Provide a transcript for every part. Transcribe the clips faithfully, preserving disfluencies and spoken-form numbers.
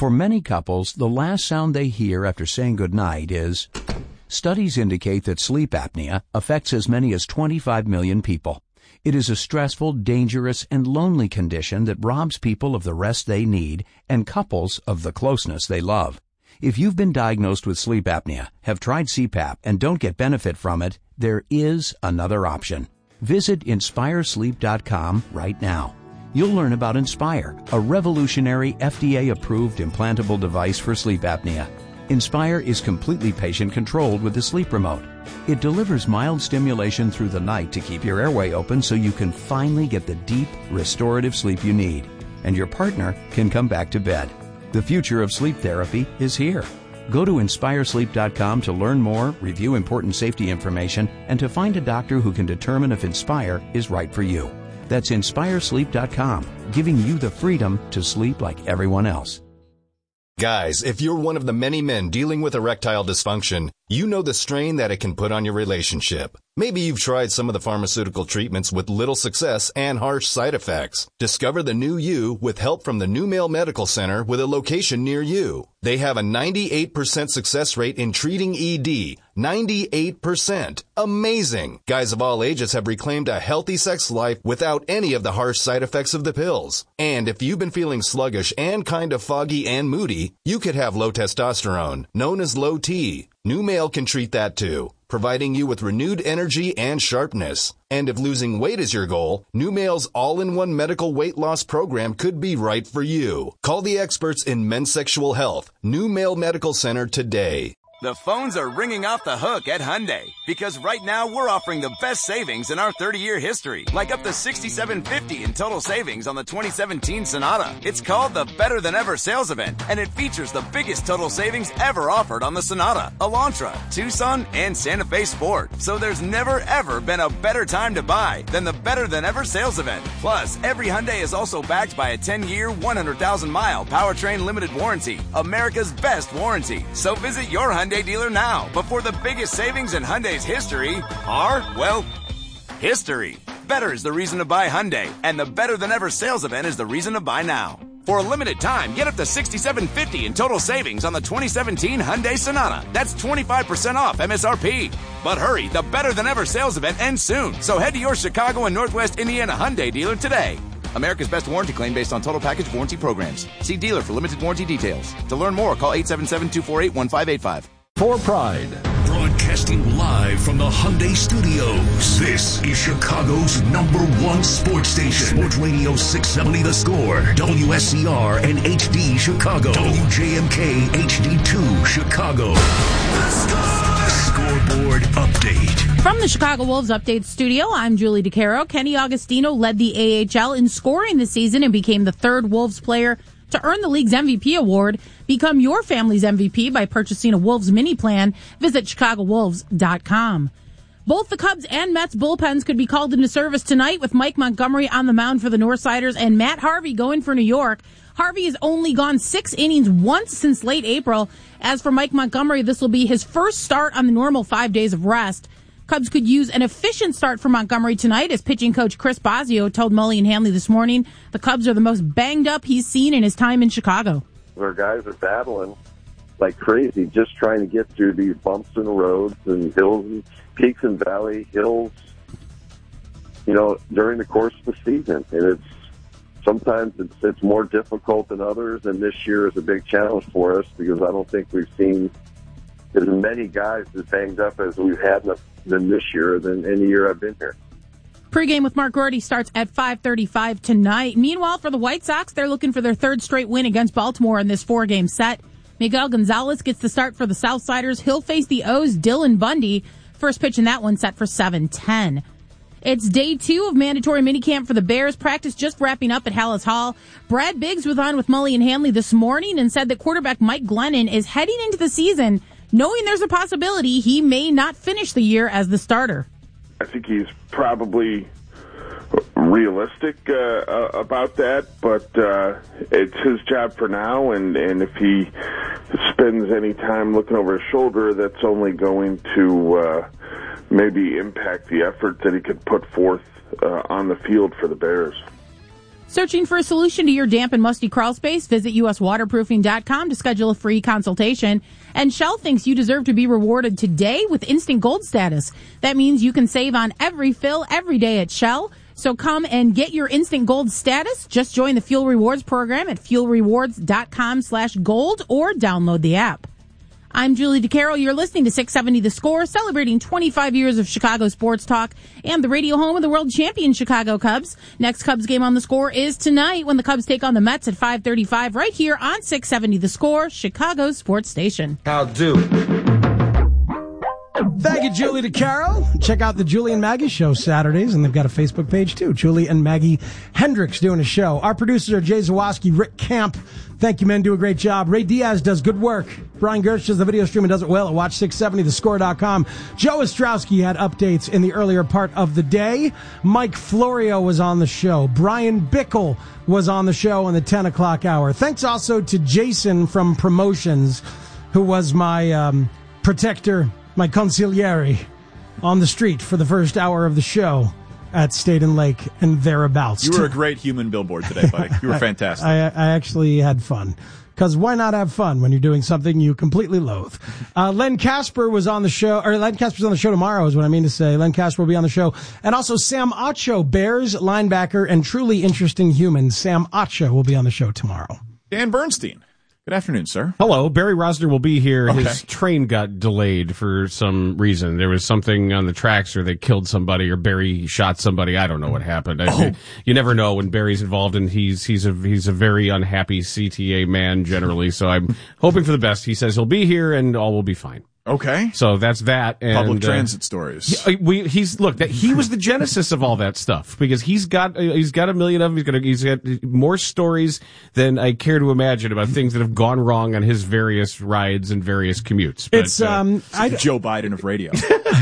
For many couples, the last sound they hear after saying goodnight is... Studies indicate that sleep apnea affects as many as twenty-five million people. It is a stressful, dangerous, and lonely condition that robs people of the rest they need and couples of the closeness they love. If you've been diagnosed with sleep apnea, have tried C PAP, and don't get benefit from it, there is another option. Visit inspire sleep dot com right now. You'll learn about Inspire, a revolutionary F D A-approved implantable device for sleep apnea. Inspire is completely patient-controlled with the sleep remote. It delivers mild stimulation through the night to keep your airway open so you can finally get the deep, restorative sleep you need. And your partner can come back to bed. The future of sleep therapy is here. Go to inspire sleep dot com to learn more, review important safety information, and to find a doctor who can determine if Inspire is right for you. That's inspire sleep dot com, giving you the freedom to sleep like everyone else. Guys, if you're one of the many men dealing with erectile dysfunction, you know the strain that it can put on your relationship. Maybe you've tried some of the pharmaceutical treatments with little success and harsh side effects. Discover the new you with help from the New Male Medical Center with a location near you. They have a ninety-eight percent success rate in treating E D. ninety-eight percent. Amazing. Guys of all ages have reclaimed a healthy sex life without any of the harsh side effects of the pills. And if you've been feeling sluggish and kind of foggy and moody, you could have low testosterone, known as low T. New Male can treat that too, providing you with renewed energy and sharpness. And if losing weight is your goal, New Male's all-in-one medical weight loss program could be right for you. Call the experts in men's sexual health, New Male Medical Center today. The phones are ringing off the hook at Hyundai because right now we're offering the best savings in our thirty-year history, like up to sixty-seven fifty in total savings on the twenty seventeen Sonata. It's called the Better Than Ever sales event, and it features the biggest total savings ever offered on the Sonata, Elantra, Tucson, and Santa Fe Sport. So there's never ever been a better time to buy than the Better Than Ever sales event. Plus, every Hyundai is also backed by a ten-year, one hundred thousand mile powertrain limited warranty, America's best warranty. So visit your Hyundai dealer now before the biggest savings in Hyundai's history are, well, history. Better is the reason to buy Hyundai, and the Better Than Ever sales event is the reason to buy now. For a limited time, get up to sixty-seven fifty in total savings on the twenty seventeen Hyundai Sonata. That's twenty-five percent off M S R P. But hurry, the Better Than Ever sales event ends soon, so head to your Chicago and Northwest Indiana Hyundai dealer today. America's best warranty claim based on total package warranty programs. See dealer for limited warranty details. To learn more, call eight seven seven, two four eight, one five eight five. For Pride. Broadcasting live from the Hyundai Studios. This is Chicago's number one sports station. Sports Radio six seventy The Score. W S C R and H D Chicago. W J M K H D two Chicago. The Score. Scoreboard update. From the Chicago Wolves Update Studio, I'm Julie DeCaro. Kenny Augustino led the A H L in scoring this season and became the third Wolves player to earn the league's M V P award. Become your family's M V P by purchasing a Wolves mini plan. Visit chicago wolves dot com. Both the Cubs and Mets bullpens could be called into service tonight with Mike Montgomery on the mound for the Northsiders and Matt Harvey going for New York. Harvey has only gone six innings once since late April. As for Mike Montgomery, this will be his first start on the normal five days of rest. Cubs could use an efficient start for Montgomery tonight, as pitching coach Chris Bosio told Mully and Hanley this morning. The Cubs are the most banged up he's seen in his time in Chicago. Our guys are battling like crazy, just trying to get through these bumps in the roads and hills and peaks and valley hills, you know, during the course of the season. And it's sometimes it's, it's more difficult than others, and this year is a big challenge for us because I don't think we've seen as many guys as banged up as we've had than this year than any year I've been here. Pre-game with Mark Gordy starts at five thirty-five tonight. Meanwhile, for the White Sox, they're looking for their third straight win against Baltimore in this four-game set. Miguel Gonzalez gets the start for the Southsiders. He'll face the O's' Dylan Bundy. First pitch in that one set for seven ten. It's day two of mandatory minicamp for the Bears. Practice just wrapping up at Hallis Hall. Brad Biggs was on with Mully and Hanley this morning and said that quarterback Mike Glennon is heading into the season knowing there's a possibility he may not finish the year as the starter. I think he's probably realistic uh, uh, about that, but uh, it's his job for now, and, and if he spends any time looking over his shoulder, that's only going to uh, maybe impact the effort that he could put forth uh, on the field for the Bears. Searching for a solution to your damp and musty crawl space? Visit U S waterproofing dot com to schedule a free consultation. And Shell thinks you deserve to be rewarded today with instant gold status. That means you can save on every fill every day at Shell. So come and get your instant gold status. Just join the Fuel Rewards program at fuel rewards dot com slash gold or download the app. I'm Julie DeCaro. You're listening to six seventy The Score, celebrating twenty-five years of Chicago sports talk and the radio home of the world champion Chicago Cubs. Next Cubs game on The Score is tonight when the Cubs take on the Mets at five thirty-five right here on six seventy The Score, Chicago's sports station. I'll do. Thank you, Julie DeCaro. Check out the Julie and Maggie Show Saturdays, and they've got a Facebook page, too. Julie and Maggie Hendricks doing a show. Our producers are Jay Zawoski, Rick Camp. Thank you, men. Do a great job. Ray Diaz does good work. Brian Gersh does the video stream and does it well at watch six seventy the score dot com. Joe Ostrowski had updates in the earlier part of the day. Mike Florio was on the show. Brian Bickle was on the show in the ten o'clock hour. Thanks also to Jason from Promotions, who was my um, protector, my consigliere on the street for the first hour of the show at State and Lake and thereabouts. You were a great human billboard today, buddy. You were fantastic. I, I actually had fun. Because why not have fun when you're doing something you completely loathe? Uh, Len Casper was on the show, or Len Casper's on the show tomorrow is what I mean to say. Len Casper will be on the show. And also Sam Acho, Bears linebacker and truly interesting human. Sam Acho will be on the show tomorrow. Dan Bernstein. Good afternoon, sir. Hello. Barry Rosner will be here. Okay. His train got delayed for some reason. There was something on the tracks, or they killed somebody, or Barry shot somebody. I don't know what happened. I, Oh. You never know when Barry's involved, and he's he's a he's a very unhappy C T A man generally. So I'm hoping for the best. He says he'll be here, and all will be fine. Okay. So that's that. And, Public uh, transit stories. he- we, he's look that he was the genesis of all that stuff because he's got uh, he's got a million of them. He's got a, he's got more stories than I care to imagine about things that have gone wrong on his various rides and various commutes. But, It's, uh, um, I, Joe Biden of radio.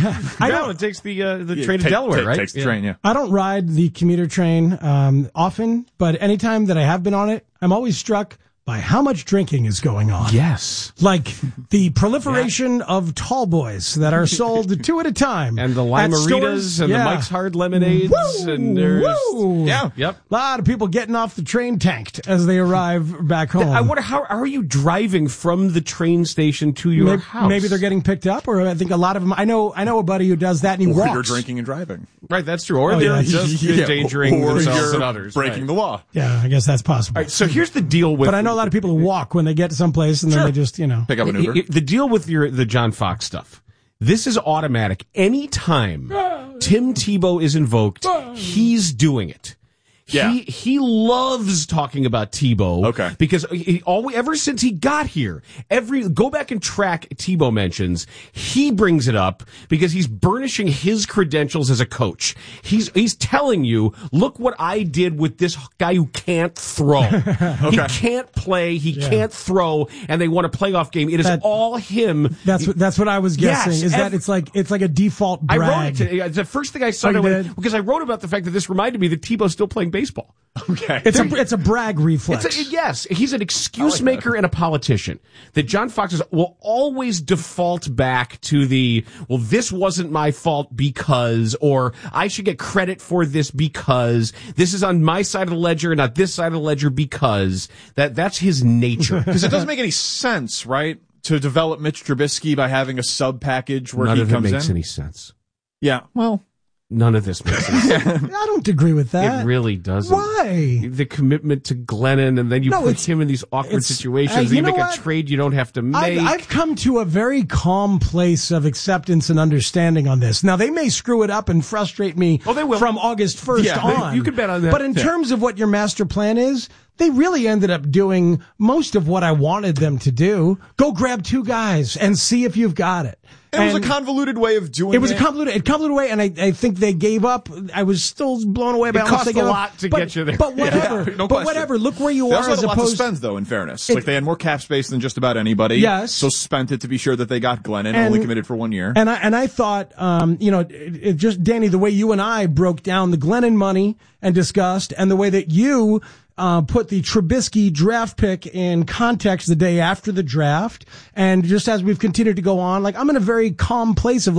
I know it takes the uh, the Yeah, train to take- Delaware, take- right? Takes the Yeah. train, yeah. I don't ride the commuter train um, often, but anytime that I have been on it, I'm always struck by how much drinking is going on. Yes. Like the proliferation of tall boys that are sold two at a time. And the at Limeritas stores. and Yeah. the Mike's Hard Lemonades. Woo! and there's Woo! Yeah. Yep. A lot of people getting off the train tanked as they arrive back home. I wonder how, how are you driving from the train station to your maybe, house? maybe they're getting picked up, or I think a lot of them. I know. I know a buddy who does that, and he Or walks. you're drinking and driving. Right, that's true. Or Oh, they're yeah. just Yeah, endangering or themselves you're and others. breaking right. the law. Yeah, I guess that's possible. All right, so here's the deal with. but I know a lot of people who walk when they get to someplace, and then Sure. they just, you know. Pick up an Uber. Y- y- The deal with your the John Fox stuff. This is automatic. Anytime Tim Tebow is invoked, he's doing it. Yeah. He he loves talking about Tebow. Okay. Because he always, ever since he got here, every go back and track Tebow mentions, he brings it up because he's burnishing his credentials as a coach. He's he's telling you, look what I did with this guy who can't throw. He can't play, he can't throw, and they won a playoff game. It is That- all him. That's what that's what I was guessing. Yes, is that ev- it's like it's like a default brag. I wrote it today. It's the first thing I saw Oh, you when- did? because I wrote about the fact that this reminded me that Tebow's still playing baseball. Okay. It's a it's a brag reflex. It's a, yes, he's an excuse maker and a politician. That John Fox is, will always default back to the, well, this wasn't my fault because, or I should get credit for this because, this is on my side of the ledger, not this side of the ledger because, that that's his nature. Because it doesn't make any sense, right? To develop Mitch Trubisky by having a sub package where None he of it comes makes in. any sense. Yeah. Well, None of this makes any sense. I don't agree with that. It really doesn't. Why? The commitment to Glennon, and then you No, put it's- him in these awkward it's- situations. uh, and you you know make what? a trade you don't have to make. I've, I've come to a very calm place of acceptance and understanding on this. Now, they may screw it up and frustrate me Oh, they will. from August first Yeah, they- on. you can bet on that. But in Yeah. terms of what your master plan is, they really ended up doing most of what I wanted them to do. Go grab two guys and see if you've got it. it was And a convoluted way of doing it. It was a convoluted, a convoluted way, and I, I think they gave up. I was still blown away by It how much cost they a gave up. lot to But- get you there. But whatever. Yeah, no but question. whatever. Look where you They are also as had a lot to opposed. spend, though, in fairness. It- like, they had more cap space than just about anybody. Yes. So spent it to be sure that they got Glennon, And- only committed for one year. And I and I thought, um, you know, it, it just Danny, the way you and I broke down the Glennon money and discussed, and the way that you uh, put the Trubisky draft pick in context the day after the draft, and just as we've continued to go on, like I'm in a very calm place of like,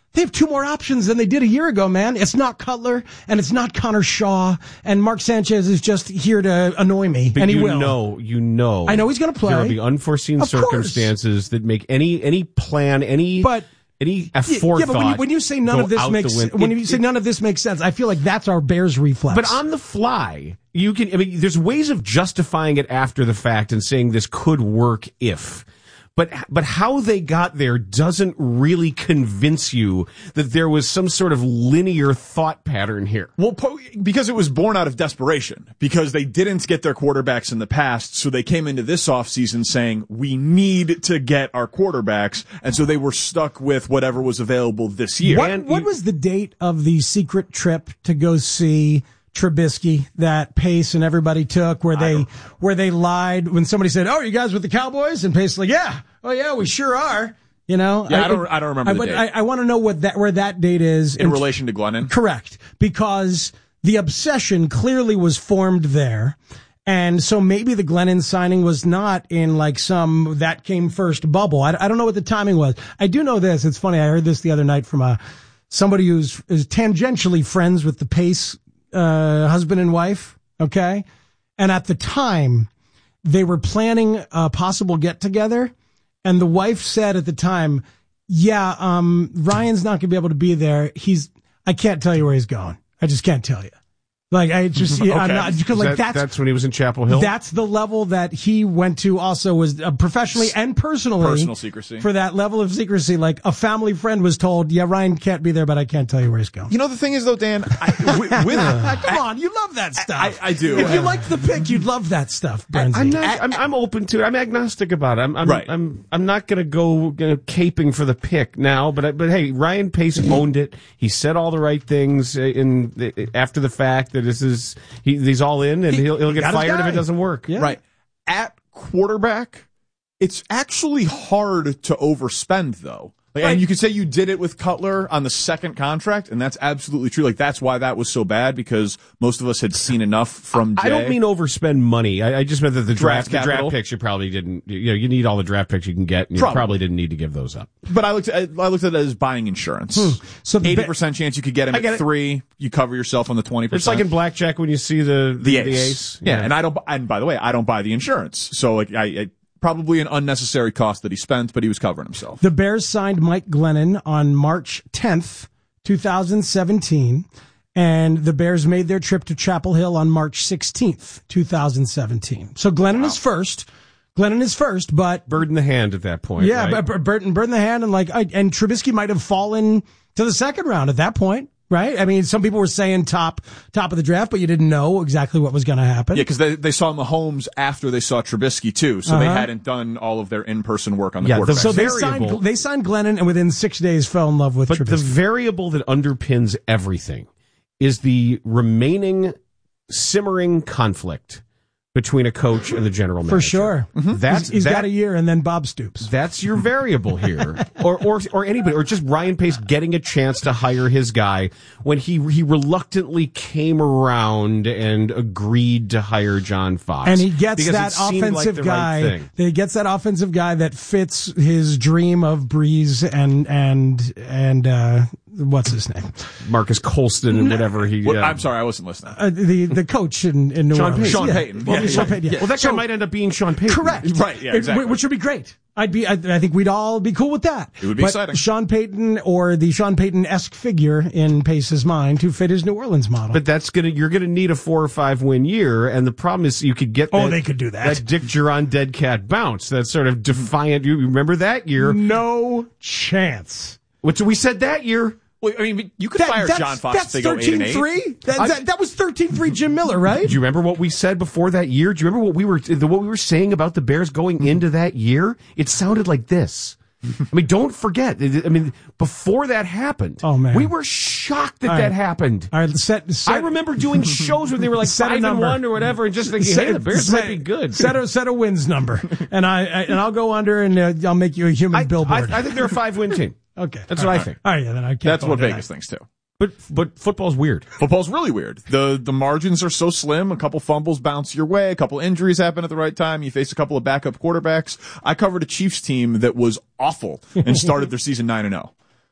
They have two more options than they did a year ago, man. It's not Cutler, and it's not Connor Shaw, and Mark Sanchez is just here to annoy me, but and he you will. know, you know. I know he's going to play. There will be unforeseen Of circumstances course. that make any any plan, any But any yeah, forethought. yeah, but when you, when you say none go of this out makes the win- when it- you say it- none of this makes sense, I feel like that's our Bears reflex. But on the fly, you can. I mean, there's ways of justifying it after the fact and saying this could work if. But but how they got there doesn't really convince you that there was some sort of linear thought pattern here. Well, po- because it was born out of desperation, because they didn't get their quarterbacks in the past, so they came into this offseason saying, we need to get our quarterbacks, and so they were stuck with whatever was available this year. What, what was the date of the secret trip to go see Trubisky that Pace and everybody took, where they where they lied when somebody said, "Oh, are you guys with the Cowboys?" And Pace like, "Yeah, oh yeah, we sure are." You know, Yeah, I don't- I don't remember I, the but date. I, I want to know what that where that date is in relation to Glennon? Correct, because the obsession clearly was formed there. And so maybe the Glennon signing was not in like some that came first bubble. I, I don't know what the timing was. I do know this. It's funny. I heard this the other night from a somebody who's is tangentially friends with the Pace uh, husband and wife. Okay. And at the time they were planning a possible get together. And the wife said at the time, yeah, um, Ryan's not going to be able to be there. He's, I can't tell you where he's going. I just can't tell you. Like, I just, yeah, I'm not, because like That- that's, that's when he was in Chapel Hill? That's the level that he went to also was uh, professionally and personally. Personal secrecy. For that level of secrecy. Like a family friend was told, yeah, Ryan can't be there, but I can't tell you where he's going. You know, the thing is, though, Dan, I, with, with Come on, you love that stuff. I, I do. If you liked the pick, you'd love that stuff, Brenzy. I'm not. I'm, I'm open to it. I'm agnostic about it. I'm. I'm. Right. I'm. I'm not going to go you know, caping for the pick now. But I- but hey, Ryan Pace owned it. He said all the right things in the, after the fact that this is he, he's all in and He- he'll he'll he get got his fired if guy. it doesn't work. Yeah. Right. At quarterback, it's actually hard to overspend, though. Like, Right. And you could say you did it with Cutler on the second contract, and that's absolutely true. Like, that's why that was so bad, because most of us had seen enough from Jay. I don't mean overspend money. I, I just meant that the Draft draft, the draft capital. picks you probably didn't. You know, you need all the draft picks you can get, and you Probably. probably didn't need to give those up. But I looked at I looked at it as buying insurance. So the eighty Ba- percent chance you could get him I get at it. three. You cover yourself on the twenty percent. It's like in blackjack when you see the the the, ace. ace. Yeah. and I don't. And by the way, I don't buy the insurance. So like, I, I probably an unnecessary cost that he spent, but he was covering himself. The Bears signed Mike Glennon on March tenth, twenty seventeen, and the Bears made their trip to Chapel Hill on March sixteenth, twenty seventeen. So Glennon is first. Glennon is first, but bird in the hand at that point. yeah, right? but Burton, bird in the hand, and like, I, and Trubisky might have fallen to the second round at that point, right? I mean, some people were saying top top of the draft, but you didn't know exactly what was going to happen. Yeah, because they, they saw Mahomes after they saw Trubisky too, so they Uh-huh. hadn't done all of their in-person work on the Yeah, the- quarterback. So they variable- signed they signed Glennon, and within six days fell in love with But the Trubisky. variable that underpins everything is the remaining simmering conflict between a coach and the general manager. For sure. That's He's that, got a year, and then Bob Stoops. That's your variable here, or or or anybody, or just Ryan Pace getting a chance to hire his guy when he he reluctantly came around and agreed to hire John Fox, And he gets because that it seemed like offensive the guy. right thing. He gets that offensive guy that fits his dream of Breeze and and and uh, what's his name? Marcus Colston and whatever he. What- uh, I'm sorry, I wasn't listening. Uh, the the coach in, in New Sean Orleans. Payton. Sean Yeah. Payton. Well, Yeah, Sean yeah. Payton. Yeah. well, that guy might end up being Sean Payton. Correct. Right, yeah, It- exactly. which would be great. I'd be. I, I think we'd all be cool with that. It would be but exciting. Sean Payton or the Sean Payton-esque figure in Pace's mind to fit his New Orleans model. But that's gonna you're gonna need a four or five win year, and the problem is you could get Oh, that, they could do that. that Dick Geron dead cat bounce, that sort of defiant. You remember that year? no chance. Which we said that year. Well, I mean, you could That- fire that's, John Fox that's if they go eight and eight. thirteen three. That, that, that was thirteen three Jim Miller, right? Do you remember what we said before that year? Do you remember what we were the, what we were saying about the Bears going into that year? It sounded like this. I mean, don't forget. I mean, before that happened, Oh, man. we were shocked that All that right. happened. All right, set, set, I remember doing shows where they were like Set a five and number. one or whatever, and just thinking, hey, the Bears set- might be good. Set a set a wins number, and I, I and I'll go under, and uh, I'll make you a human I, billboard. I, I think they're a five win team. okay, That's All what right. I think. All right, yeah, then I can't. That's go what under Vegas that. thinks too. But but football's weird. Football's really weird. The the margins are so slim. A couple fumbles bounce your way. A couple injuries happen at the right time. You face a couple of backup quarterbacks. I covered a Chiefs team that was awful and started their season nine and zero.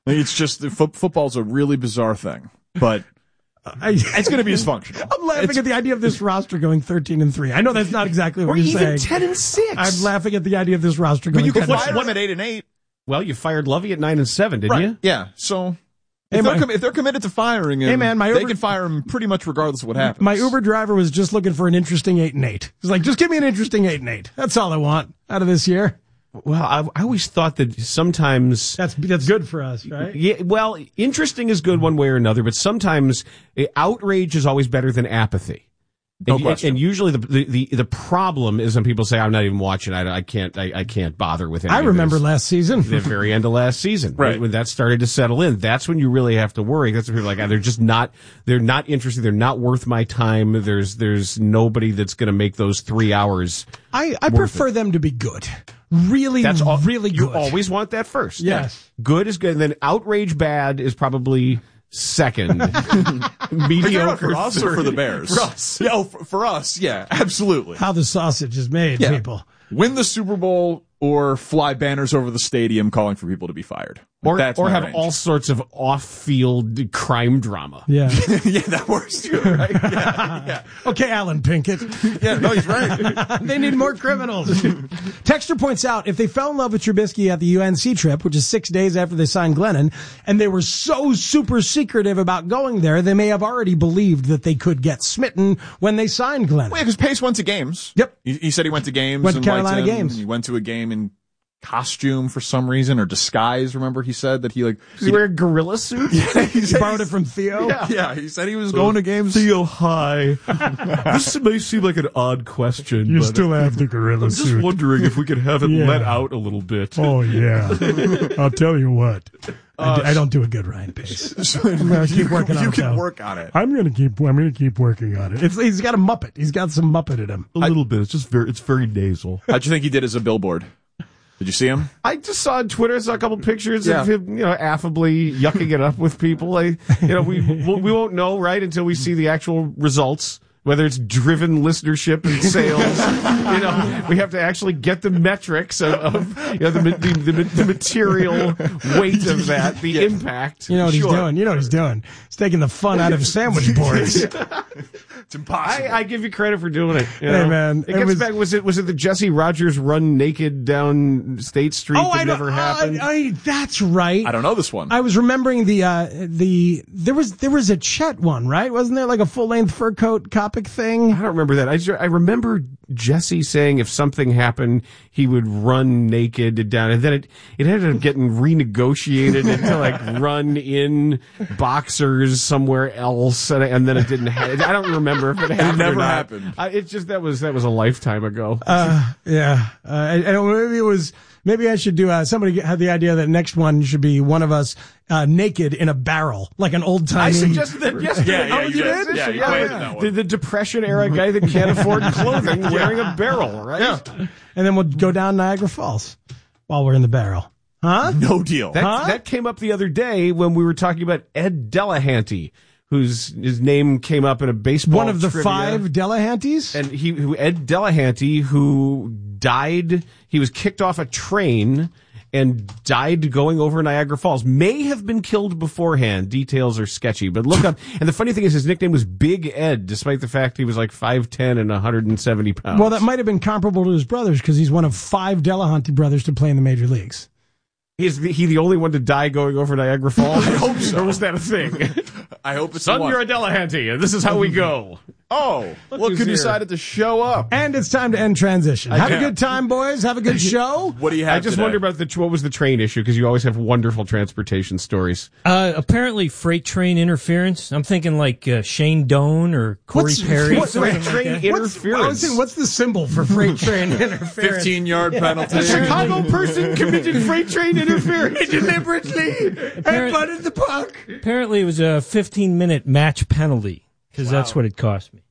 It's just fo- football's a really bizarre thing, but I, it's going to be dysfunctional. I'm laughing It's- at the idea of this roster going thirteen and three. I know that's not exactly what Or you're even saying. ten and six. I'm laughing at the idea of this roster going But you can ten and fire six. them at eight and eight. Well, you fired Lovey at nine and seven, didn't Right. you? Yeah. So Hey, if, my- they're com- if they're committed to firing him, Hey, man, my they Uber- can fire him pretty much regardless of what happens. My Uber driver was just looking for an interesting eight and eight. He's like, just give me an interesting eight and eight. That's all I want out of this year. Well, I, I always thought that sometimes That's that's good for us, right? Yeah, well, interesting is good one way or another, but sometimes uh, outrage is always better than apathy. No and, question. and usually the, the the the problem is when people say, "I'm not even watching. I, I can't. I, I can't bother with it." I remember last season. the very end of last season, Right. when that started to settle in. That's when you really have to worry. That's when people are like, ah, they're just not. They're not interested. They're not worth my time. There's there's nobody that's going to make those three hours. I, I prefer them to be good. Really, That's all, really you good. always want that first. Yes. Good is good. And then outrage bad is probably second. Mediocre Mediocre for us or for the Bears? For us. Yeah, oh, for, for us, yeah, absolutely. How the sausage is made, Yeah. people. Win the Super Bowl or fly banners over the stadium calling for people to be fired. Or, That's or my have range. all sorts of off-field crime drama. Yeah. Yeah, that works too, right? Yeah, yeah. Okay, Alan Pinkett. Yeah, no, he's right. They need more criminals. Texter points out, if they fell in love with Trubisky at the U N C trip, which is six days after they signed Glennon, and they were so super secretive about going there, they may have already believed that they could get smitten when they signed Glennon. Well, yeah, because Pace went to games. Yep. He, he said he went to games. Went to and liked Carolina him. games. He went to a game in costume for some reason or disguise. Remember, he said that he like Does he wear a gorilla suit? Yeah, he He said borrowed it from Theo. Yeah, yeah, he said he was going to games. Theo, hi. This may seem like an odd question, You but still have the gorilla I'm just suit. wondering if we could have it Yeah. let out a little bit. Oh, yeah. I'll tell you what. I, d- I don't do a good Ryan Pace. I'm going to keep working you on it. can though. work on it. I'm going to keep. I'm going to keep working on it. It's, he's got a Muppet. He's got some Muppet in him. A little bit. It's just very, it's very nasal. How'd you think he did as a billboard? Did you see him? I just saw on Twitter, I saw a couple pictures Yeah. of him, you know, affably yucking it up with people. I, you know, we we won't know, right, until we see the actual results. Whether it's driven listenership and sales, you know, we have to actually get the metrics of, of you know, the, the, the, the material weight of that, the impact. You know what Sure. he's doing. You know what he's doing. He's taking the fun out of sandwich boards. It's impossible. I, I give you credit for doing it. You Hey, know? man, it it gets was- back. Was it was it the Jesse Rogers run naked down State Street Oh, that I know. never happened? I, I, that's right. I don't know this one. I was remembering the uh, the there was there was a Chet one, right? Wasn't there like a full length fur coat Kopic thing? I don't remember that. I, just, I remember Jesse saying if something happened, he would run naked down, and then it it ended up getting renegotiated into like run in boxers somewhere else, and, and then it didn't happen. I don't remember if it happened. never or not. happened. I, it just that was that was a lifetime ago. Uh, yeah. Uh, I, I don't, maybe it was. Maybe I should do. Uh, somebody had the idea that next one should be one of us uh, naked in a barrel, like an old time. I suggested that yesterday. Yeah, yeah, Oh, you did? Yeah, you planted that one. The, the Depression era guy that can't afford clothing wearing a barrel, right? Yeah. And then we'll go down Niagara Falls while we're in the barrel. Huh? No deal. That, Huh? that came up the other day when we were talking about Ed Delahanty, whose his name came up in a baseball One of the trivia. five Delahanties? And he, who Ed Delahanty, who died, he was kicked off a train and died going over Niagara Falls. May have been killed beforehand. Details are sketchy, but look up. And the funny thing is, his nickname was Big Ed, despite the fact he was like five ten and one hundred seventy pounds. Well, that might have been comparable to his brothers because he's one of five Delahanty brothers to play in the major leagues. Is the, he the only one to die going over Niagara Falls? I hope so. Or was that a thing? I hope it's Son, the one. you're a Delahanty, and this is how we go. Oh, look who's who here. decided to show up. And it's time to end transition. Have yeah. a good time, boys. Have a good show. What do you have I just today? wonder about the what was the train issue, because you always have wonderful transportation stories. Uh, apparently, freight train interference. I'm thinking like uh, Shane Doan or Corey What's- Perry. what's something freight like train that. What's, interference? I was saying, what's the symbol for freight train interference? fifteen-yard penalty. A Chicago person committed freight train interference deliberately and butted the puck. Apparently, it was a fifteen minute match penalty because that's what it cost me.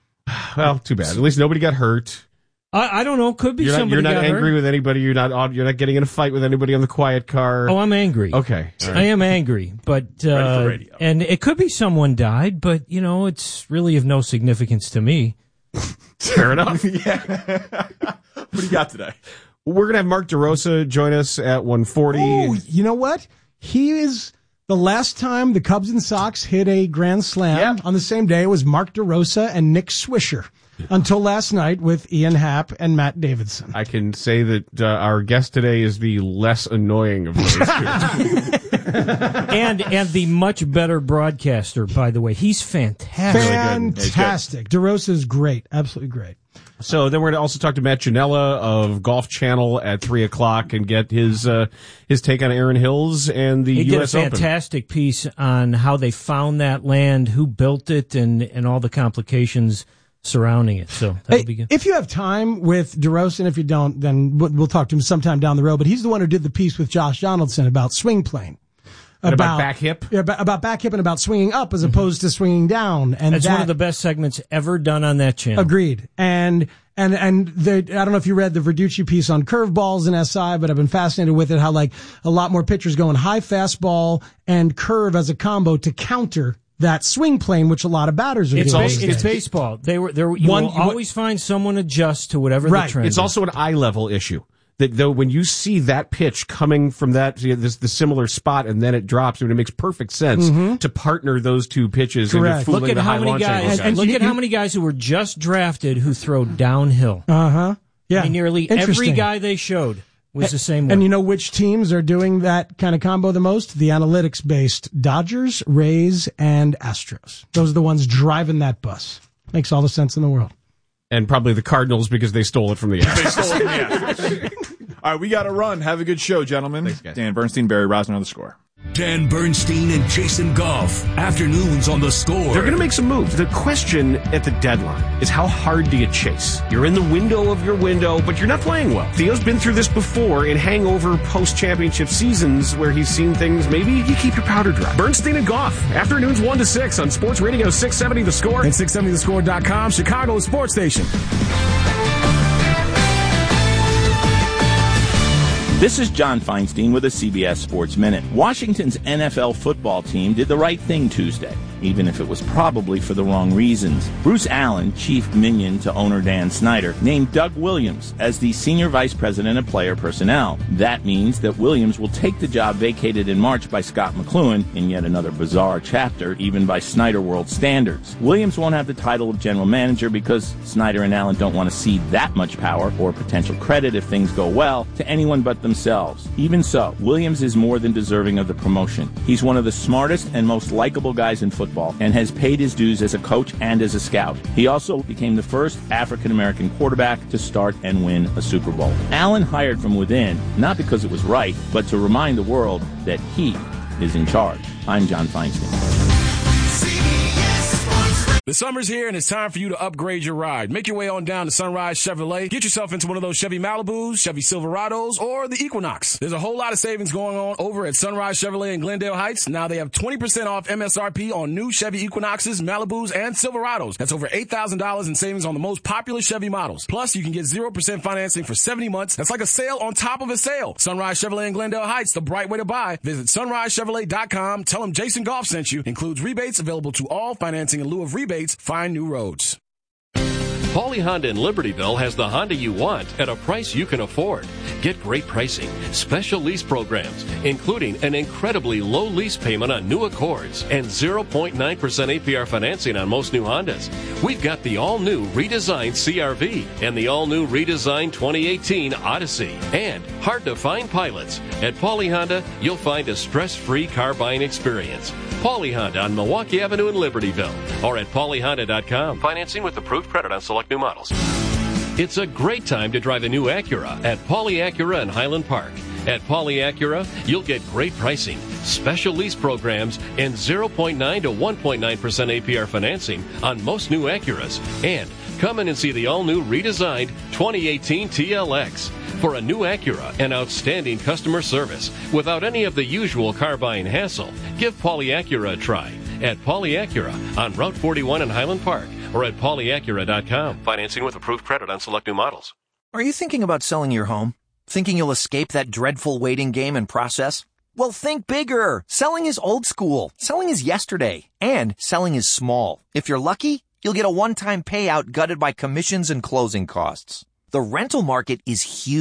Well, too bad. At least nobody got hurt. I, I don't know. Could be You're not, somebody you're not got angry hurt. with anybody. You're not. You're not getting in a fight with anybody on the quiet car. Oh, I'm angry. Okay. All I right. am angry, but uh, radio. and it could be someone died, but you know, it's really of no significance to me. Fair enough. What do you got today? We're gonna have Mark DeRosa join us at one forty. Oh, you know what? He is the last time the Cubs and Sox hit a grand slam Yep. on the same day was Mark DeRosa and Nick Swisher until last night with Ian Happ and Matt Davidson. I can say that uh, our guest today is the less annoying of those two. and and the much better broadcaster, by the way. He's fantastic. Fantastic. DeRosa is great. Absolutely great. So then we're going to also talk to Matt Janella of Golf Channel at three o'clock and get his uh, his take on Aaron Hills and the He U S did a Open. fantastic piece on how they found that land, who built it, and, and all the complications surrounding it. So that'll Hey, be good. if you have time with DeRosa, and if you don't, then we'll we'll talk to him sometime down the road. But he's the one who did the piece with Josh Donaldson about swing plane. And about back hip? Yeah, about, about back hip and about swinging up as opposed to swinging down. And It's that, one of the best segments ever done on that channel. Agreed. And and and the, I don't know if you read the Verducci piece on curveballs in S I, but I've been fascinated with it. How like a lot more pitchers going high fastball and curve as a combo to counter that swing plane, which a lot of batters are It's, doing. ba- it's baseball. They were there. You One- will always find someone adjust to whatever Right. the trend It's is. also an eye level issue. That though when you see that pitch coming from that you know, this the similar spot and then it drops, I mean, it makes perfect sense to partner those two pitches Correct. into fooling Look at the how high many launch guys. angle And- and look you- at you- how many guys who were just drafted who throw downhill. Uh huh. Yeah. I mean, nearly every Interesting. guy they showed was the same way. And you know which teams are doing that kind of combo the most? The analytics based Dodgers, Rays, and Astros. Those are the ones driving that bus. Makes all the sense in the world. and probably the Cardinals because they stole it from the Astros. They stole it from the Astros. All right, we got to run. Have a good show, gentlemen. Thanks, guys. Dan Bernstein, Barry Rosner on The Score. Dan Bernstein and Jason Goff. Afternoons on The Score. They're going to make some moves. The question at the deadline is how hard do you chase? You're in the window of your window, but you're not playing well. Theo's been through this before in hangover post-championship seasons where he's seen things. Maybe you keep your powder dry. Bernstein and Goff. Afternoons one to six on Sports Radio six seventy The Score. And six seventy the score dot com, Chicago's sports station. This is John Feinstein with a C B S Sports Minute. Washington's N F L football team did the right thing Tuesday, even if it was probably for the wrong reasons. Bruce Allen, chief minion to owner Dan Snyder, named Doug Williams as the senior vice president of player personnel. That means that Williams will take the job vacated in March by Scott McCloughan in yet another bizarre chapter, even by Snyder world standards. Williams won't have the title of general manager because Snyder and Allen don't want to cede that much power or potential credit if things go well to anyone but themselves. Even so, Williams is more than deserving of the promotion. He's one of the smartest and most likable guys in football and has paid his dues as a coach and as a scout. He also became the first African-American quarterback to start and win a Super Bowl. Allen hired from within, not because it was right, but to remind the world that he is in charge. I'm John Feinstein. The summer's here and it's time for you to upgrade your ride. Make your way on down to Sunrise Chevrolet. Get yourself into one of those Chevy Malibus, Chevy Silverados, or the Equinox. There's a whole lot of savings going on over at Sunrise Chevrolet in Glendale Heights. Now they have twenty percent off M S R P on new Chevy Equinoxes, Malibus, and Silverados. That's over eight thousand dollars in savings on the most popular Chevy models. Plus, you can get zero percent financing for seventy months. That's like a sale on top of a sale. Sunrise Chevrolet in Glendale Heights, the bright way to buy. Visit sunrise chevrolet dot com. Tell them Jason Goff sent you. Includes rebates available to all, financing in lieu of rebates. Find new roads. Pauly Honda in Libertyville has the Honda you want at a price you can afford. Get great pricing, special lease programs, including an incredibly low lease payment on new Accords and zero point nine percent A P R financing on most new Hondas. We've got the all-new redesigned C R V and the all-new redesigned twenty eighteen Odyssey and hard-to-find pilots. At Pauly Honda, you'll find a stress-free car buying experience. Pauly Honda on Milwaukee Avenue in Libertyville or at pauly honda dot com. Financing with approved credit on select new models. It's a great time to drive a new Acura at Pauly Acura in Highland Park. At Pauly Acura, you'll get great pricing, special lease programs, and zero point nine to one point nine percent A P R financing on most new Acuras. And come in and see the all-new redesigned twenty eighteen T L X. For a new Acura and outstanding customer service without any of the usual car buying hassle, give Pauly Acura a try at Pauly Acura on Route forty-one in Highland Park or at pauly acura dot com. Financing with approved credit on select new models. Are you thinking about selling your home? Thinking you'll escape that dreadful waiting game and process? Well, think bigger. Selling is old school. Selling is yesterday. And selling is small. If you're lucky, you'll get a one-time payout gutted by commissions and closing costs. The rental market is huge.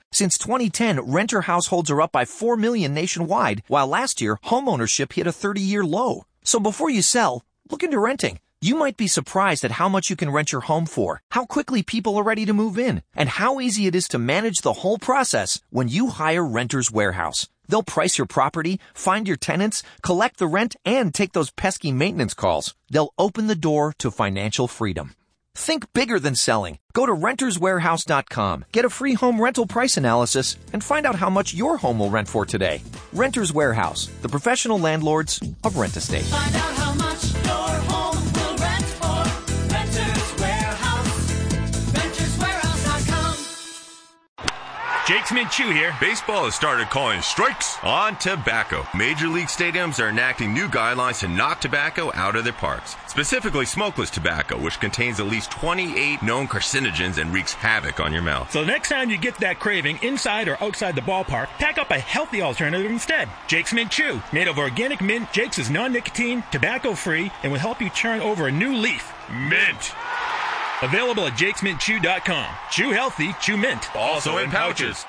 Since twenty ten, renter households are up by four million nationwide, while last year, homeownership hit a thirty-year low. So before you sell, look into renting. You might be surprised at how much you can rent your home for, how quickly people are ready to move in, and how easy it is to manage the whole process when you hire Renters Warehouse. They'll price your property, find your tenants, collect the rent, and take those pesky maintenance calls. They'll open the door to financial freedom. Think bigger than selling. Go to renters warehouse dot com, get a free home rental price analysis, and find out how much your home will rent for today. Renters Warehouse, the professional landlords of Rent Estate. Find out how much your home will rent for. Renters Warehouse. renters warehouse dot com. Jake Smith-Chu here. Baseball has started calling strikes on tobacco. Major league stadiums are enacting new guidelines to knock tobacco out of their parks. Specifically smokeless tobacco, which contains at least twenty-eight known carcinogens and wreaks havoc on your mouth. So the next time you get that craving inside or outside the ballpark, pack up a healthy alternative instead. Jake's Mint Chew. Made of organic mint, Jake's is non-nicotine, tobacco-free, and will help you turn over a new leaf. Mint. Available at jakes mint chew dot com. Chew healthy, chew mint. Also in pouches.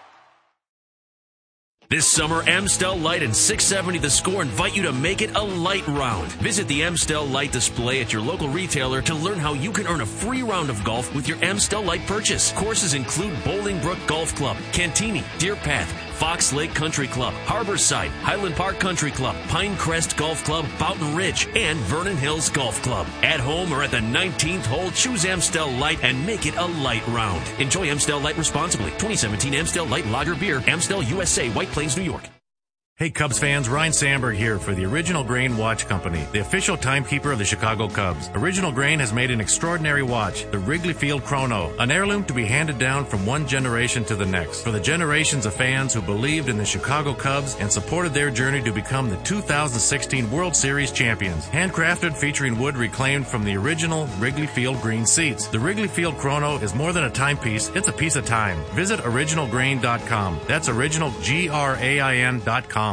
This summer, Amstel Light and six seventy The Score invite you to make it a light round. Visit the Amstel Light display at your local retailer to learn how you can earn a free round of golf with your Amstel Light purchase. Courses include Bolingbrook Golf Club, Cantini, Deer Path, Fox Lake Country Club, Harborside, Highland Park Country Club, Pinecrest Golf Club, Fountain Ridge, and Vernon Hills Golf Club. At home or at the nineteenth hole, choose Amstel Light and make it a light round. Enjoy Amstel Light responsibly. twenty seventeen Amstel Light Lager Beer, Amstel U S A, White Plains, New York. Hey Cubs fans, Ryan Sandberg here for the Original Grain Watch Company, the official timekeeper of the Chicago Cubs. Original Grain has made an extraordinary watch, the Wrigley Field Chrono, an heirloom to be handed down from one generation to the next. For the generations of fans who believed in the Chicago Cubs and supported their journey to become the two thousand sixteen World Series champions. Handcrafted, featuring wood reclaimed from the original Wrigley Field green seats. The Wrigley Field Chrono is more than a timepiece, it's a piece of time. Visit original grain dot com. That's original G R A I N dot com.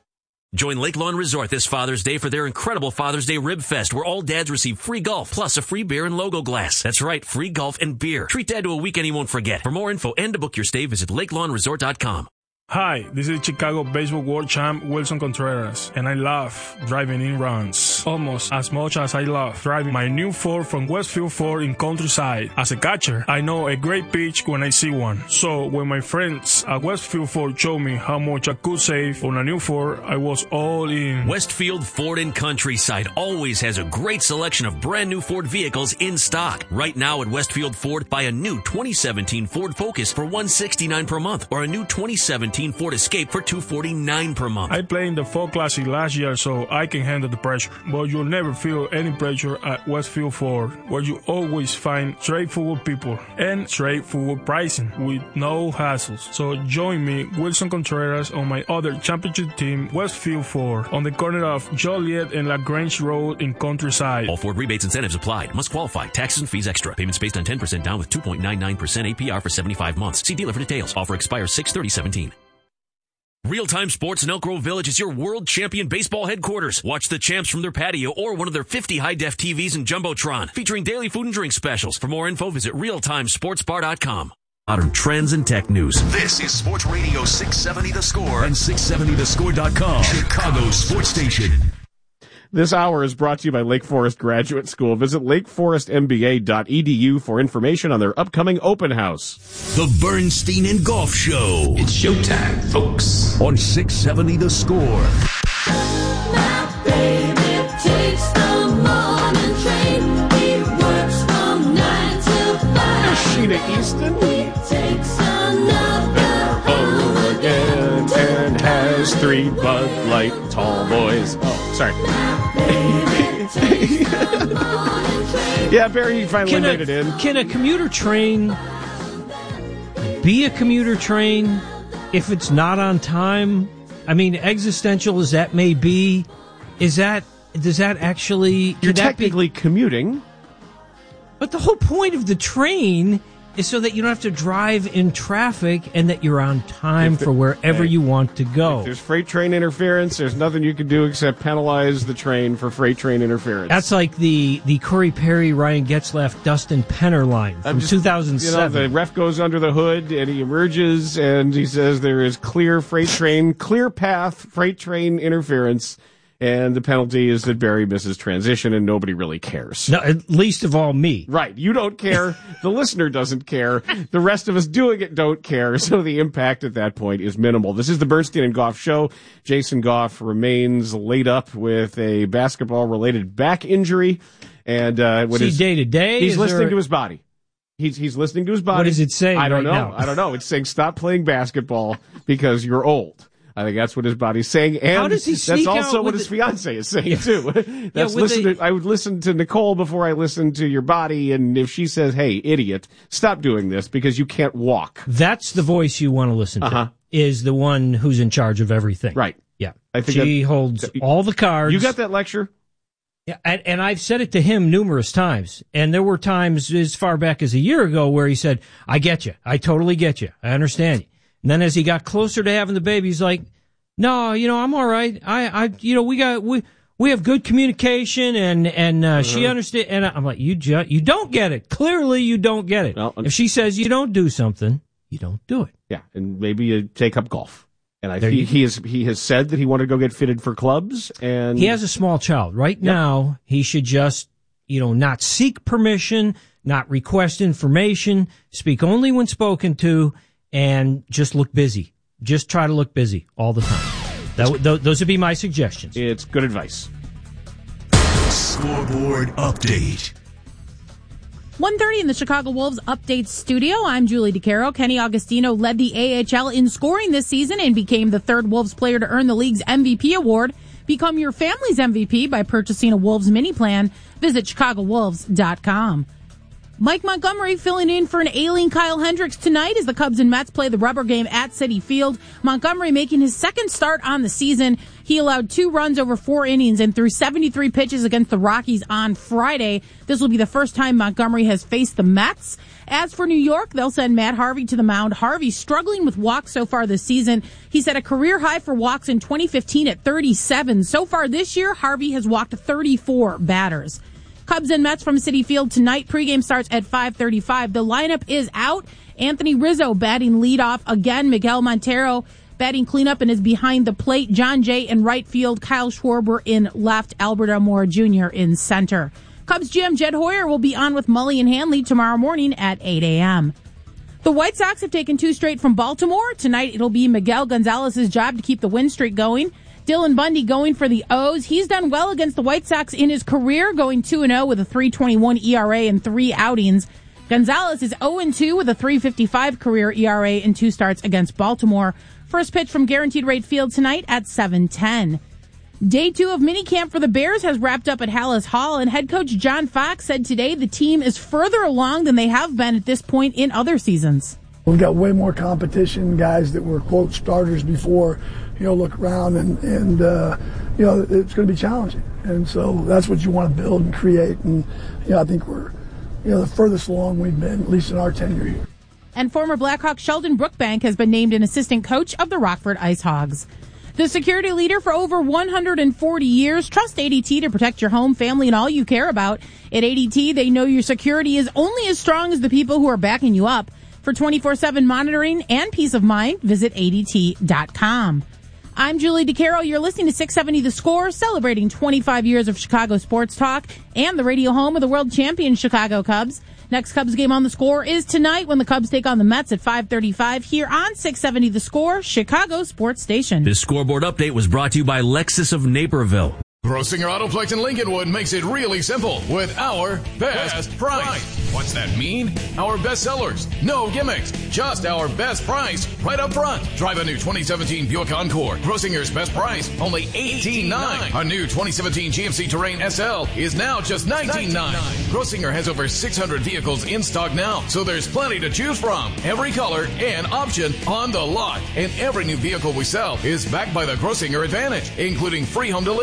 Join Lake Lawn Resort this Father's Day for their incredible Father's Day Rib Fest, where all dads receive free golf, plus a free beer and logo glass. That's right, free golf and beer. Treat dad to a weekend he won't forget. For more info and to book your stay, visit lake lawn resort dot com. Hi, this is Chicago Baseball World Champ Wilson Contreras, and I love driving in runs almost as much as I love driving my new Ford from Westfield Ford in Countryside. As a catcher, I know a great pitch when I see one. So when my friends at Westfield Ford showed me how much I could save on a new Ford, I was all in. Westfield Ford in Countryside always has a great selection of brand new Ford vehicles in stock. Right now at Westfield Ford, buy a new twenty seventeen Ford Focus for one hundred sixty-nine dollars per month, or a new twenty seventeen Ford Escape for two hundred forty-nine dollars per month. I played in the Ford Classic last year, so I can handle the pressure. But you'll never feel any pressure at Westfield Ford, where you always find straightforward people and straightforward pricing with no hassles. So join me, Wilson Contreras, on my other championship team, Westfield Ford, on the corner of Joliet and LaGrange Road in Countryside. All Ford rebates incentives applied. Must qualify. Taxes and fees extra. Payments based on ten percent down with two point nine nine percent A P R for seventy-five months. See dealer for details. Offer expires six thirty seventeen. Real-Time Sports in Elk Grove Village is your world champion baseball headquarters. Watch the champs from their patio or one of their fifty high-def T Vs and Jumbotron, featuring daily food and drink specials. For more info, visit real time sports bar dot com. Modern trends and tech news. This is Sports Radio six seventy The Score and six seventy the score dot com, Chicago's sports station. This hour is brought to you by Lake Forest Graduate School. Visit lake forest m b a dot e d u for information on their upcoming open house. The Bernstein and Golf Show. It's showtime, folks. On six seventy The Score. My baby takes the morning train. He works from nine till five. Sheena Easton. He takes another home again and has three Bud Light tall boys. Oh, sorry. Yeah, Barry finally can made a, it in. Can a commuter train be a commuter train if it's not on time? I mean, existential as that may be, is that does that actually? You're that technically be, commuting, but the whole point of the train is so that you don't have to drive in traffic and that you're on time If it- for wherever hey, you want to go. If there's freight train interference, there's nothing you can do except penalize the train for freight train interference. That's like the, the Corey Perry, Ryan Getzlaff, Dustin Penner line from I'm just- two thousand You know, seven. the ref goes under the hood and he emerges and he says there is clear freight train, clear path freight train interference, and the penalty is that Barry misses transition and nobody really cares. No, at least of all me. Right. You don't care. The listener doesn't care. The rest of us doing it don't care. So the impact at that point is minimal. This is the Bernstein and Goff show. Jason Goff remains laid up with a basketball related back injury. And, uh, what See, is day to day, he's is listening there- to his body. He's, he's listening to his body. What does it say I don't right know. now? I don't know. It's saying stop playing basketball because you're old. I think that's what his body's saying, and How does he that's sneak also out what with his the- fiance is saying Yeah. too. That's with listen the- to, I would listen to Nicole before I listen to your body, and if she says, "Hey, idiot, stop doing this because you can't walk," That's the voice you want to listen to, Uh-huh. is the one who's in charge of everything. Right. Yeah. I think she that- holds all the cards. You got that lecture? Yeah, and, and I've said it to him numerous times. And there were times as far back as a year ago where he said, I get you. I totally get you. I understand you. And then as he got closer to having the baby, he's like, no, you know, I'm all right. I, I, you know, we got, we, we have good communication and, and, uh, she Uh-huh. understand. And I'm like, you just, you don't get it. Clearly you don't get it. If she says you don't do something, you don't do it. Yeah, and maybe you take up golf. And I There he, you- he has he has said that he wanted to go get fitted for clubs, and He has a small child. Right now, he should just, you know, not seek permission, not request information, speak only when spoken to, and just look busy. Just try to look busy all the time. That, would- th- those would be my suggestions. It's good advice. Scoreboard update. one thirty in the Chicago Wolves Update Studio. I'm Julie DeCaro. Kenny Agostino led the A H L in scoring this season and became the third Wolves player to earn the league's M V P award. Become your family's M V P by purchasing a Wolves mini plan. Visit chicago wolves dot com. Mike Montgomery filling in for an ailing Kyle Hendricks tonight as the Cubs and Mets play the rubber game at Citi Field. Montgomery making his second start on the season. He allowed two runs over four innings and threw seventy-three pitches against the Rockies on Friday. This will be the first time Montgomery has faced the Mets. As for New York, they'll send Matt Harvey to the mound. Harvey struggling with walks so far this season. He set a career high for walks in twenty fifteen at thirty-seven. So far this year, Harvey has walked thirty-four batters. Cubs and Mets from Citi Field tonight. Pregame starts at five thirty-five. The lineup is out. Anthony Rizzo batting leadoff again. Miguel Montero batting cleanup and is behind the plate. John Jay in right field. Kyle Schwarber in left. Albert Elmore Junior in center. Cubs G M Jed Hoyer will be on with Mully and Hanley tomorrow morning at eight a.m. The White Sox have taken two straight from Baltimore. Tonight it'll be Miguel Gonzalez's job to keep the win streak going. Dylan Bundy going for the O's. He's done well against the White Sox in his career, going two and oh with a three twenty-one E R A and three outings. Gonzalez is oh and two with a three fifty-five career E R A and two starts against Baltimore. First pitch from Guaranteed Rate Field tonight at seven ten. Day two of minicamp for the Bears has wrapped up at Hallis Hall, and head coach John Fox said today the team is further along than they have been at this point in other seasons. We've got way more competition. Guys that were, quote, starters before, you know, look around and, and uh, you know, it's going to be challenging. And so that's what you want to build and create. And, you know, I think we're, you know, the furthest along we've been, at least in our tenure here. And former Blackhawk Sheldon Brookbank has been named an assistant coach of the Rockford Ice Hogs. The security leader for over one hundred forty years. Trust A D T to protect your home, family, and all you care about. At A D T, they know your security is only as strong as the people who are backing you up. For twenty-four seven monitoring and peace of mind, visit A D T dot com. I'm Julie DeCaro. You're listening to six seventy The Score, celebrating twenty-five years of Chicago sports talk and the radio home of the world champion Chicago Cubs. Next Cubs game on The Score is tonight when the Cubs take on the Mets at five thirty-five here on six seventy The Score, Chicago Sports Station. This scoreboard update was brought to you by Lexus of Naperville. Grosinger Autoplex in Lincolnwood makes it really simple with our best, best price. price. What's that mean? Our best sellers. No gimmicks. Just our best price right up front. Drive a new twenty seventeen Buick Encore. Grosinger's best price, only eighteen nine. A new twenty seventeen G M C Terrain S L is now just nineteen nine. Grosinger has over six hundred vehicles in stock now, so there's plenty to choose from. Every color and option on the lot. And every new vehicle we sell is backed by the Grosinger Advantage, including free home delivery, car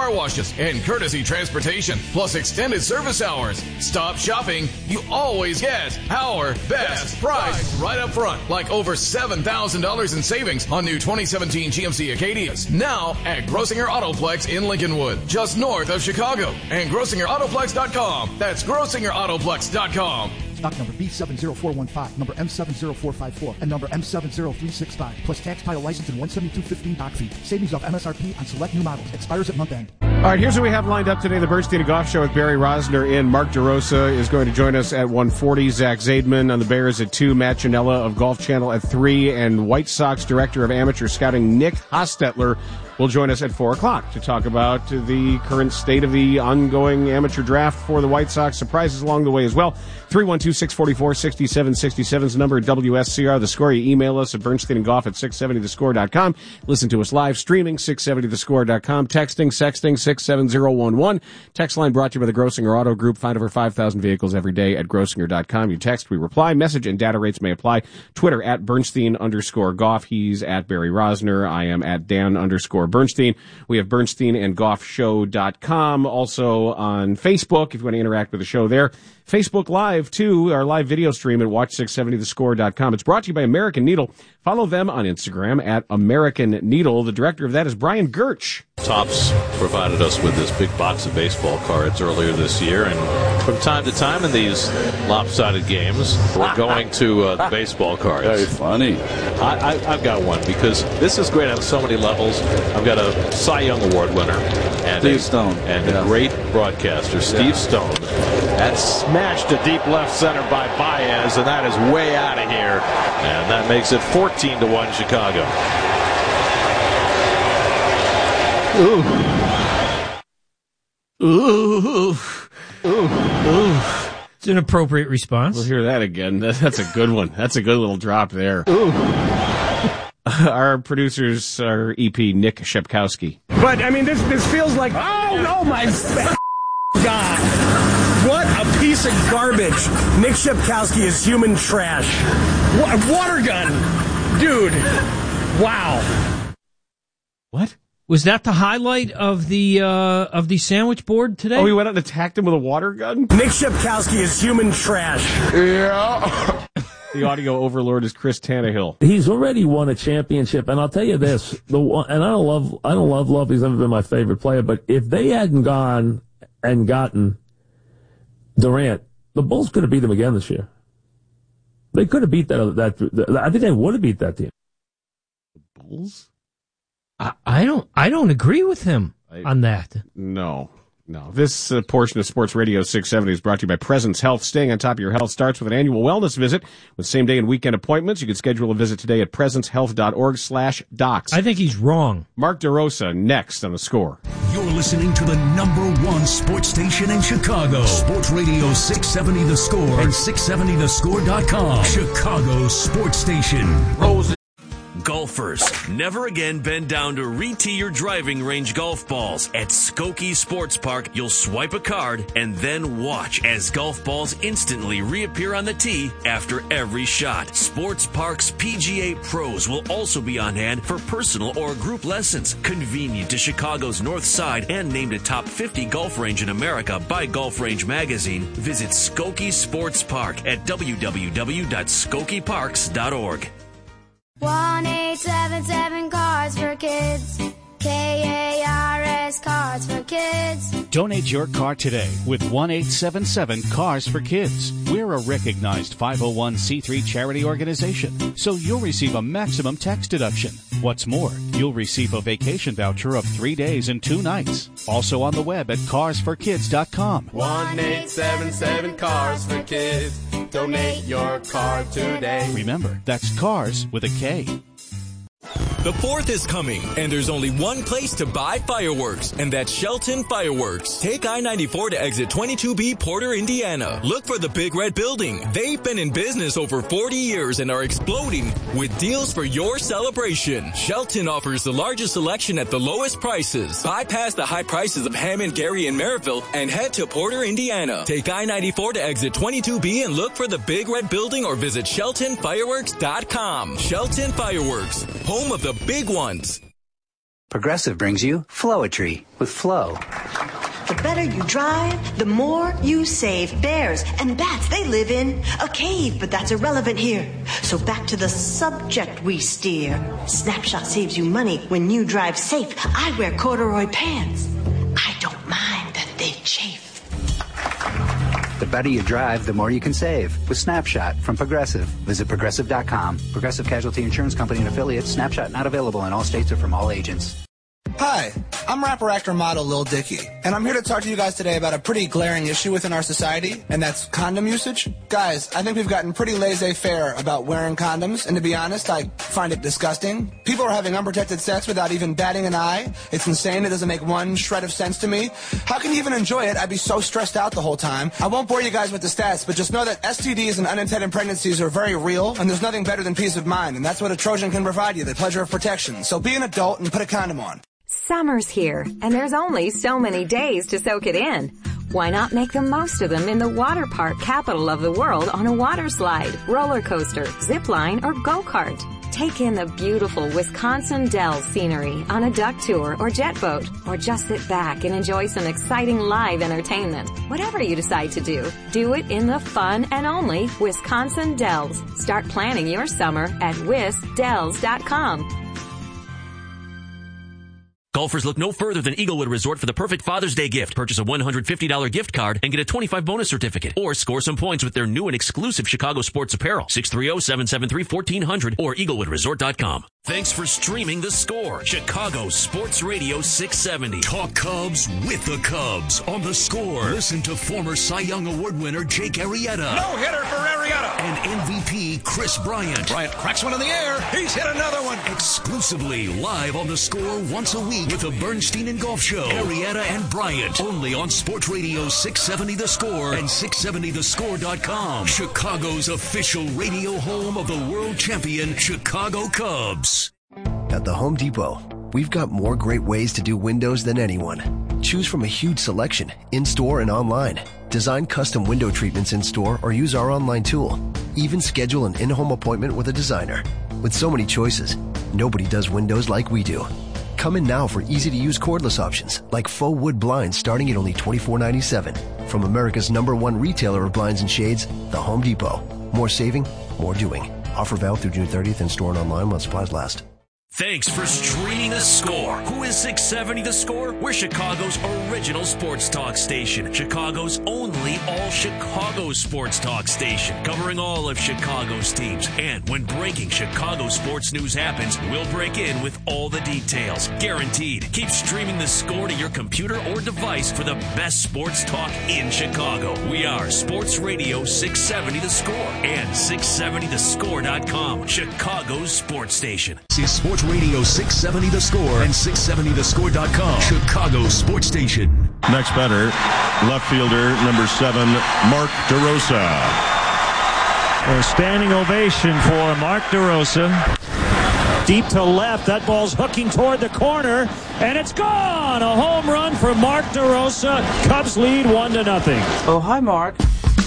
car washes, and courtesy transportation, plus extended service hours. Stop shopping. You always get our best price right up front, like over seven thousand dollars in savings on new twenty seventeen G M C Acadias. Now at Grossinger Autoplex in Lincolnwood, just north of Chicago, and grossinger autoplex dot com. That's grossinger autoplex dot com. Stock number B seven zero four one five, number M seven zero four five four, and number M seven zero three six five, plus tax, title, license, and one seventy-two fifteen doc fee. Savings off M S R P on select new models. Expires at month end. All right, here's what we have lined up today. The Bernstein and Goff Show with Barry Rosner in. Mark DeRosa is going to join us at one forty. Zach Zaidman on the Bears at two. Matt Janella of Golf Channel at three. And White Sox Director of Amateur Scouting Nick Hostetler will join us at four o'clock to talk about the current state of the ongoing amateur draft for the White Sox. Surprises along the way as well. three one two, six four four, six seven six seven is the number at W S C R. The Score, you email us at Bernstein and Goff at six seventy the score dot com. Listen to us live streaming, six seventy the score dot com. Texting, sexting, six seven zero one one. Text line brought to you by the Grossinger Auto Group. Find over five thousand vehicles every day at grossinger dot com. You text, we reply. Message and data rates may apply. Twitter at Bernstein underscore Goff. He's at Barry Rosner. I am at Dan underscore Bernstein. We have Bernstein and Goff Show dot com. Also on Facebook, if you want to interact with the show there. Facebook Live, too, our live video stream at watch six seventy the score dot com. It's brought to you by American Needle. Follow them on Instagram at American Needle. The director of that is Brian Gertsch. Topps provided us with this big box of baseball cards earlier this year, and from time to time in these lopsided games, we're going to uh, the baseball cards. Very funny. I, I, I've got one because this is great on so many levels. I've got a Cy Young Award winner and Steve a, Stone and yeah. a great broadcaster, Steve yeah. Stone. That's smashed to deep left center by Baez, and that is way out of here, and that makes it fourteen to one Chicago. Ooh. Ooh. Ooh. Ooh. It's an appropriate response. We'll hear that again. That's a good one. That's a good little drop there. Ooh. Our producers are E P Nick Shepkowski. But, I mean, this this feels like, oh, no, my God. What a piece of garbage. Nick Shepkowski is human trash. What, water gun. Dude. Wow. What? Was that the highlight of the uh, of the sandwich board today? Oh, he went out and attacked him with a water gun? Nick Shepkowski is human trash. Yeah. The audio overlord is Chris Tannehill. He's already won a championship, and I'll tell you this: the one, and I don't love, I don't love Love. He's never been my favorite player, but if they hadn't gone and gotten Durant, the Bulls could have beat them again this year. They could have beat that. That I think they would have beat that team. The Bulls? I, I don't. I don't agree with him I, on that. No. No. This uh, portion of Sports Radio six seventy is brought to you by Presence Health. Staying on top of your health starts with an annual wellness visit with same day and weekend appointments. You can schedule a visit today at presence health dot org slash docs. I think he's wrong. Mark DeRosa next on The Score. You're listening to the number one sports station in Chicago. Sports Radio six seventy The Score and six seventy the score dot com. Chicago's sports station. Rose. Golfers, never again bend down to re-tee your driving range golf balls. At Skokie Sports Park, you'll swipe a card and then watch as golf balls instantly reappear on the tee after every shot. Sports Park's P G A pros will also be on hand for personal or group lessons. Convenient to Chicago's North Side and named a top fifty golf range in America by Golf Range Magazine. Visit Skokie Sports Park at w w w dot skokie parks dot org. one eight seven seven Cards for Kids. K A R S Cards for Kids. Donate your car today with one eight seven seven Cars for Kids. We're a recognized five oh one c three charity organization, so you'll receive a maximum tax deduction. What's more, you'll receive a vacation voucher of three days and two nights. Also on the web at cars for kids dot com. one eight seven seven Cars for Kids. Donate your car today. Remember, that's Cars with a K. The fourth is coming, and there's only one place to buy fireworks, and that's Shelton Fireworks. Take I ninety-four to exit twenty-two B, Porter, Indiana. Look for the Big Red Building. They've been in business over forty years and are exploding with deals for your celebration. Shelton offers the largest selection at the lowest prices. Bypass the high prices of Hammond, Gary, and Maryville and head to Porter, Indiana. Take I ninety-four to exit twenty-two B and look for the Big Red Building or visit shelton fireworks dot com. Shelton Fireworks, home of the big ones. Progressive brings you Flowetry with Flow. The better you drive, the more you save. Bears and bats, they live in a cave, but that's irrelevant here. So back to the subject we steer. Snapshot saves you money when you drive safe. I wear corduroy pants. I don't mind that they chafe. The better you drive, the more you can save with Snapshot from Progressive. Visit Progressive dot com. Progressive Casualty Insurance Company and affiliates. Snapshot not available in all states or from all agents. Hi, I'm rapper, actor, model Lil Dicky, and I'm here to talk to you guys today about a pretty glaring issue within our society, and that's condom usage. Guys, I think we've gotten pretty laissez-faire about wearing condoms, and to be honest, I find it disgusting. People are having unprotected sex without even batting an eye. It's insane. It doesn't make one shred of sense to me. How can you even enjoy it? I'd be so stressed out the whole time. I won't bore you guys with the stats, but just know that S T Ds and unintended pregnancies are very real, and there's nothing better than peace of mind, and that's what a Trojan can provide you, the pleasure of protection. So be an adult and put a condom on. Summer's here, and there's only so many days to soak it in. Why not make the most of them in the water park capital of the world on a water slide, roller coaster, zip line, or go-kart? Take in the beautiful Wisconsin Dells scenery on a duck tour or jet boat, or just sit back and enjoy some exciting live entertainment. Whatever you decide to do, do it in the fun and only Wisconsin Dells. Start planning your summer at wis dells dot com. Golfers look no further than Eaglewood Resort for the perfect Father's Day gift. Purchase a one hundred fifty dollars gift card and get a twenty-five dollars bonus certificate. Or score some points with their new and exclusive Chicago sports apparel. six three zero, seven seven three, one four zero zero or eaglewood resort dot com. Thanks for streaming The Score, Chicago Sports Radio six seventy. Talk Cubs with the Cubs on The Score. Listen to former Cy Young Award winner Jake Arrieta. No hitter for Arrieta. And M V P Chris Bryant. Bryant cracks one in the air. He's hit another one. Exclusively live on The Score once a week with the Bernstein and Golf Show. Arrieta and Bryant. Only on Sports Radio six seventy The Score and six seventy the score dot com. Chicago's official radio home of the world champion Chicago Cubs. At the Home Depot, we've got more great ways to do windows than anyone. Choose from a huge selection, in-store and online. Design custom window treatments in-store or use our online tool. Even schedule an in-home appointment with a designer. With so many choices, nobody does windows like we do. Come in now for easy-to-use cordless options like faux wood blinds starting at only twenty-four ninety-seven. From America's number one retailer of blinds and shades, the Home Depot. More saving, more doing. Offer valid through June thirtieth and store and online while supplies last. Thanks for streaming The Score. Who is six seventy The Score? We're Chicago's original sports talk station. Chicago's only all-Chicago sports talk station. Covering all of Chicago's teams. And when breaking Chicago sports news happens, we'll break in with all the details. Guaranteed. Keep streaming The Score to your computer or device for the best sports talk in Chicago. We are Sports Radio six seventy The Score and six seventy the score dot com. Chicago's sports station. See Sports Radio six seventy The Score and six seventy the score dot com. Chicago Sports Station. Next batter, left fielder number seven, Mark DeRosa. A standing ovation for Mark DeRosa. Deep to left, that ball's hooking toward the corner, and it's gone! A home run for Mark DeRosa. Cubs lead one to nothing. Oh, hi, Mark.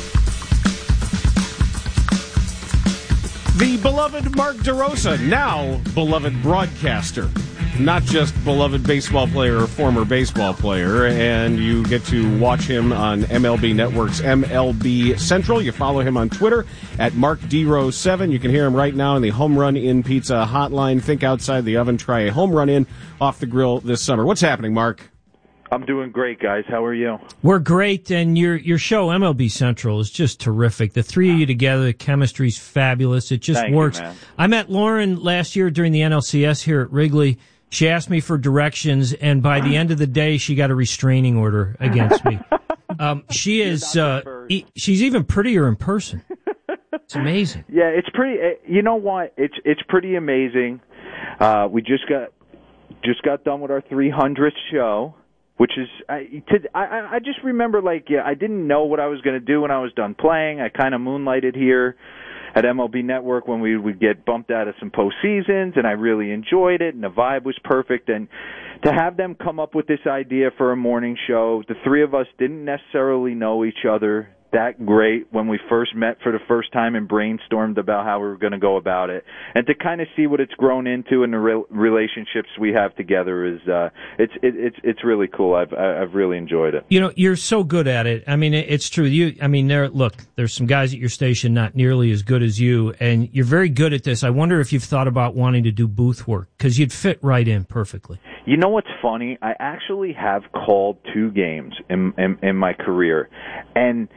The beloved Mark DeRosa, now beloved broadcaster, not just beloved baseball player or former baseball player, and you get to watch him on M L B Network's M L B Central. You follow him on Twitter at Mark D Rose seven. You can hear him right now in the Home Run In Pizza hotline. Think outside the oven, try a Home Run In off the grill this summer. What's happening, Mark? I'm doing great, guys. How are you? We're great, and your your show, M L B Central, is just terrific. The three of you together, the chemistry's fabulous. It just Thank works. you, man. I met Lauren last year during the N L C S here at Wrigley. She asked me for directions, and by the end of the day, she got a restraining order against me. Um, she is, uh, e- she's even prettier in person. It's amazing. Yeah, it's pretty. uh, You know what? It's it's pretty amazing. Uh, we just got just got done with our three hundredth show, which is I, to, I I just remember like yeah I didn't know what I was going to do when I was done playing. I kind of moonlighted here at M L B Network when we would get bumped out of some postseasons, and I really enjoyed it, and the vibe was perfect. And to have them come up with this idea for a morning show, the three of us didn't necessarily know each other that great when we first met for the first time and brainstormed about how we were going to go about it. And to kind of see what it's grown into and the re- relationships we have together is uh, it's it, it's it's really cool. I've I've really enjoyed it. You know, you're so good at it. I mean, it's true. You, I mean, there. Look, there's some guys at your station not nearly as good as you, and you're very good at this. I wonder if you've thought about wanting to do booth work because you'd fit right in perfectly. You know what's funny? I actually have called two games in in, in my career, and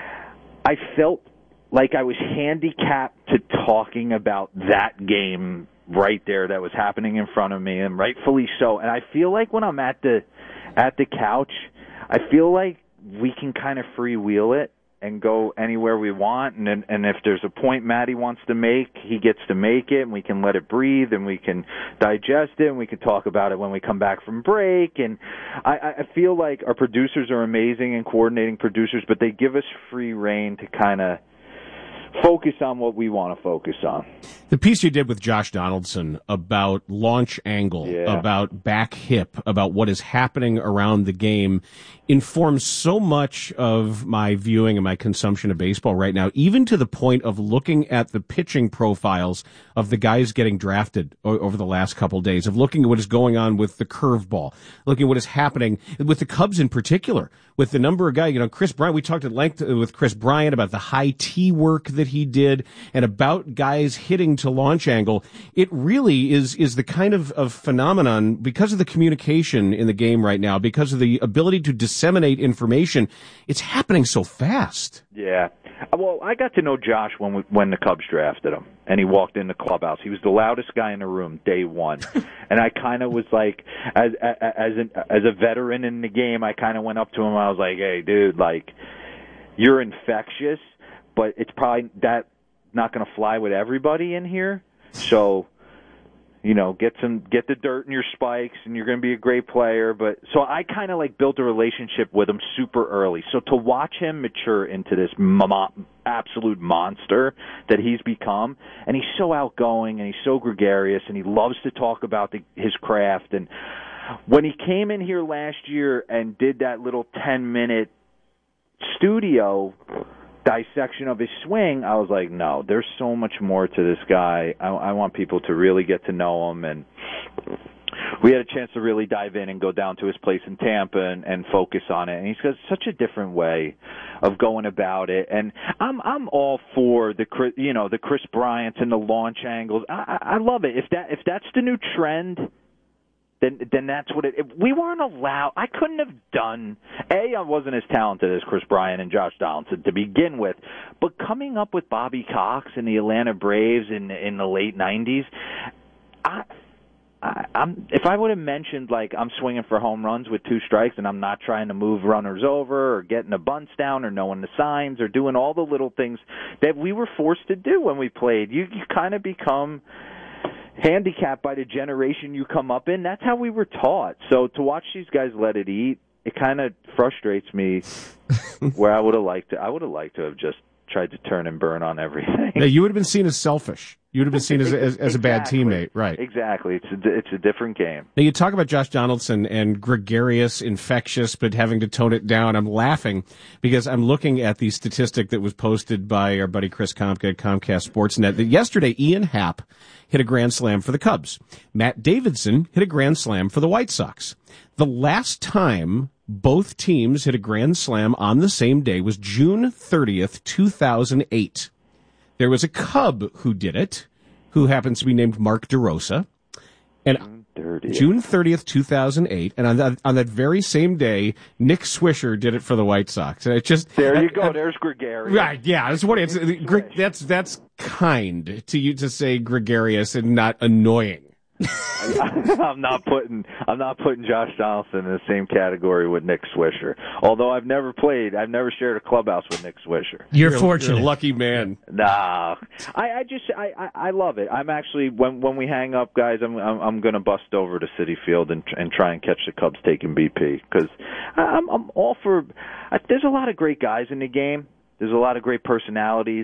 I felt like I was handicapped to talking about that game right there that was happening in front of me, and rightfully so. And I feel like when I'm at the at the couch, I feel like we can kind of freewheel it and go anywhere we want. And and if there's a point Matty wants to make, he gets to make it, and we can let it breathe, and we can digest it, and we can talk about it when we come back from break. And I, I feel like our producers are amazing and coordinating producers, but they give us free rein to kind of focus on what we want to focus on. The piece you did with Josh Donaldson about launch angle, yeah. about back hip, about what is happening around the game informs so much of my viewing and my consumption of baseball right now, even to the point of looking at the pitching profiles of the guys getting drafted o- over the last couple of days, of looking at what is going on with the curveball, looking at what is happening with the Cubs in particular, with the number of guys, you know, Chris Bryant, we talked at length with Chris Bryant about the high T work that he did and about guys hitting to launch angle. It really is is the kind of, of phenomenon, because of the communication in the game right now, because of the ability to disseminate information, it's happening so fast. Yeah. Well, I got to know Josh when we, when the Cubs drafted him, and he walked in the clubhouse. He was the loudest guy in the room day one, and I kind of was like, as as an, as a veteran in the game, I kind of went up to him. I was like, "Hey, dude, like, you're infectious, but it's probably that not going to fly with everybody in here. So, you know, get some, get the dirt in your spikes, and you're going to be a great player." But so I kind of like built a relationship with him super early. So to watch him mature into this mo- absolute monster that he's become, and he's so outgoing and he's so gregarious and he loves to talk about the, his craft. And when he came in here last year and did that little ten minute studio dissection of his swing, I was like, no, there's so much more to this guy. I, I want people to really get to know him. And we had a chance to really dive in and go down to his place in Tampa and, and focus on it. And he's got such a different way of going about it. And I'm I'm all for the you know the Chris Bryants and the launch angles. I, I, I love it. If that if that's the new trend, then then that's what it. If we weren't allowed. I couldn't have done. A, I wasn't as talented as Chris Bryant and Josh Donaldson to begin with, but coming up with Bobby Cox and the Atlanta Braves in in the late nineties, I. I, I'm, if I would have mentioned, like, I'm swinging for home runs with two strikes and I'm not trying to move runners over or getting the bunts down or knowing the signs or doing all the little things that we were forced to do when we played, you, you kind of become handicapped by the generation you come up in. That's how we were taught. So to watch these guys let it eat, it kind of frustrates me where I would have liked to, I would have liked to have just tried to turn and burn on everything. Yeah, you would have been seen as selfish. You would have been seen as, as, as a bad teammate, right? Exactly. It's a, it's a different game. Now, you talk about Josh Donaldson and gregarious, infectious, but having to tone it down. I'm laughing because I'm looking at the statistic that was posted by our buddy Chris Kompka at Comcast Sportsnet that yesterday Ian Happ hit a grand slam for the Cubs. Matt Davidson hit a grand slam for the White Sox. The last time both teams hit a grand slam on the same day was June thirtieth, two thousand eight. There was a Cub who did it, who happens to be named Mark DeRosa. And June thirtieth, two thousand eight, and on that, on that very same day, Nick Swisher did it for the White Sox. And it just there you uh, go. Uh, There's gregarious. Right? Yeah, that's what it's. That's that's kind to you to say gregarious and not annoying. I'm not putting I'm not putting Josh Donaldson in the same category with Nick Swisher. Although I've never played, I've never shared a clubhouse with Nick Swisher. You're, you're fortunate, you're a lucky man. Nah, I, I just I, I, I love it. I'm actually when when we hang up, guys, I'm I'm, I'm going to bust over to Citi Field and and try and catch the Cubs taking B P because I'm I'm all for. I, there's a lot of great guys in the game. There's a lot of great personalities.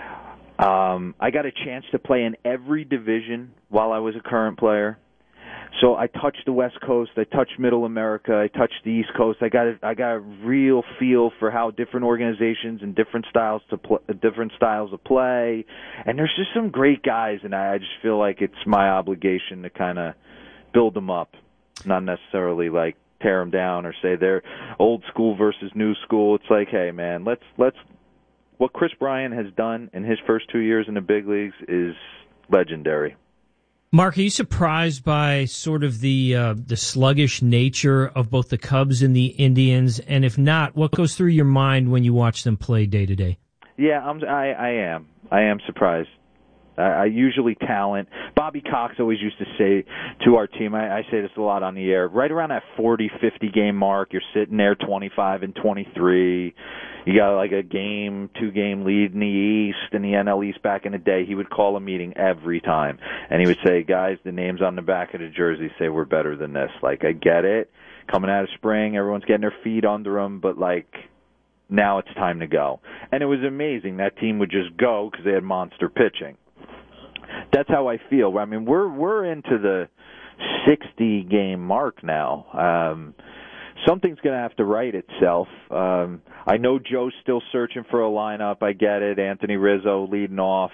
Um, I got a chance to play in every division while I was a current player. So I touched the West Coast, I touched Middle America, I touched the East Coast. I got a, I got a real feel for how different organizations and different styles to pl- different styles of play. And there's just some great guys, and I just feel like it's my obligation to kind of build them up, not necessarily like tear them down or say they're old school versus new school. It's like, hey man, let's let's what Chris Bryant has done in his first two years in the big leagues is legendary. Mark, are you surprised by sort of the uh, the sluggish nature of both the Cubs and the Indians? And if not, what goes through your mind when you watch them play day to day? Yeah, I'm, I, I am. I am surprised. I, I usually talent. Bobby Cox always used to say to our team, I, I say this a lot on the air, right around that forty, fifty game mark, you're sitting there twenty-five and twenty-three. You got like a game, two-game lead in the East, in the N L East back in the day. He would call a meeting every time, and he would say, guys, the names on the back of the jersey say we're better than this. Like, I get it. Coming out of spring, everyone's getting their feet under them, but, like, now it's time to go. And it was amazing. That team would just go because they had monster pitching. That's how I feel. I mean, we're we're into the sixty-game mark now. Um Something's going to have to right itself. Um, I know Joe's still searching for a lineup. I get it. Anthony Rizzo leading off,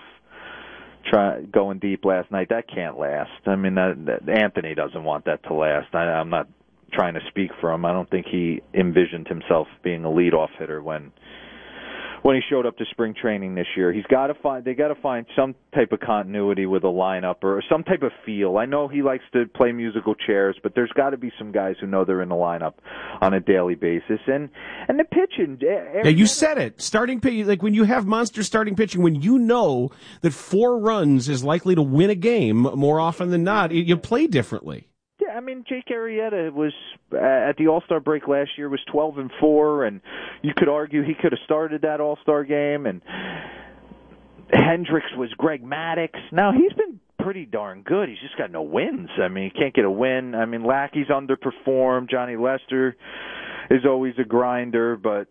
try, going deep last night. That can't last. I mean, that, that, Anthony doesn't want that to last. I, I'm not trying to speak for him. I don't think he envisioned himself being a leadoff hitter when when he showed up to spring training this year. He's got to find. They got to find some type of continuity with a lineup or some type of feel. I know he likes to play musical chairs, but there's got to be some guys who know they're in the lineup on a daily basis. And and the pitching. Yeah, you said it. Starting pitch, like when you have monster starting pitching, when you know that four runs is likely to win a game more often than not, you play differently. Yeah, I mean, Jake Arrieta was uh, at the All-Star break last year was twelve and four, and you could argue he could have started that All-Star game. And Hendricks was Greg Maddux. Now he's been pretty darn good. He's just got no wins. I mean, he can't get a win. I mean, Lackey's underperformed. Johnny Lester is always a grinder, but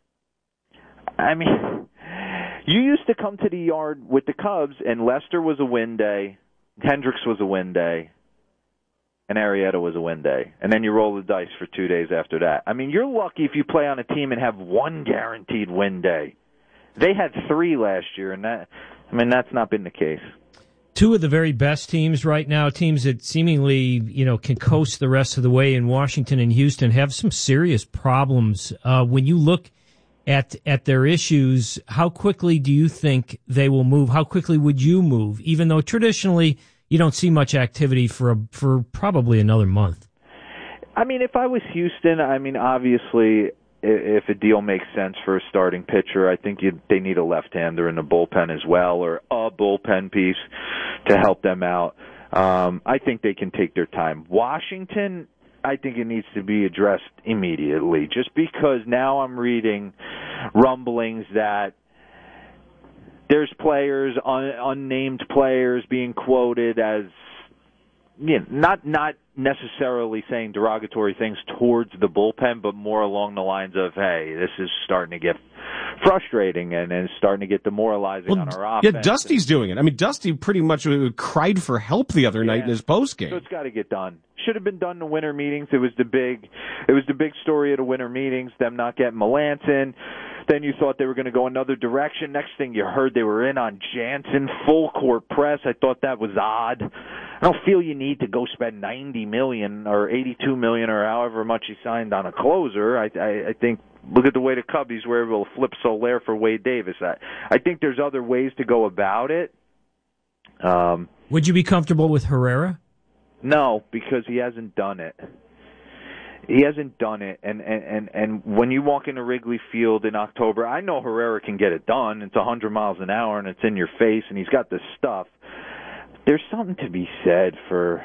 I mean, you used to come to the yard with the Cubs, and Lester was a win day, Hendricks was a win day, and Arrieta was a win day. And then you roll the dice for two days after that. I mean, you're lucky if you play on a team and have one guaranteed win day. They had three last year, and that, I mean, that's not been the case. Two of the very best teams right now, teams that seemingly, you know, can coast the rest of the way in Washington and Houston, have some serious problems. Uh, when you look at at their issues, how quickly do you think they will move? How quickly would you move, even though traditionally you don't see much activity for a, for probably another month? I mean, if I was Houston, I mean, obviously, if a deal makes sense for a starting pitcher, I think you, they need a left-hander in the bullpen as well, or a bullpen piece to help them out. Um, I think they can take their time. Washington, I think it needs to be addressed immediately, just because now I'm reading rumblings that there's players, un, unnamed players, being quoted as, you know, not not necessarily saying derogatory things towards the bullpen, but more along the lines of, hey, this is starting to get frustrating and, and starting to get demoralizing well, on our offense. Yeah, Dusty's doing it. I mean, Dusty pretty much cried for help the other yeah. night in his postgame. So it's got to get done. Should have been done in the winter meetings. It was the big, it was the big story of the winter meetings. Them not getting Melanson. Then you thought they were going to go another direction. Next thing you heard, they were in on Jansen, full court press. I thought that was odd. I don't feel you need to go spend ninety million dollars or eighty-two million dollars or however much he signed on a closer. I, I, I think, look at the way the Cubbies were able to flip Soler for Wade Davis. I, I think there's other ways to go about it. Um, Would you be comfortable with Herrera? No, because he hasn't done it. He hasn't done it, and, and, and, and when you walk into Wrigley Field in October, I know Herrera can get it done. It's one hundred miles an hour, and it's in your face, and he's got the stuff. There's something to be said for,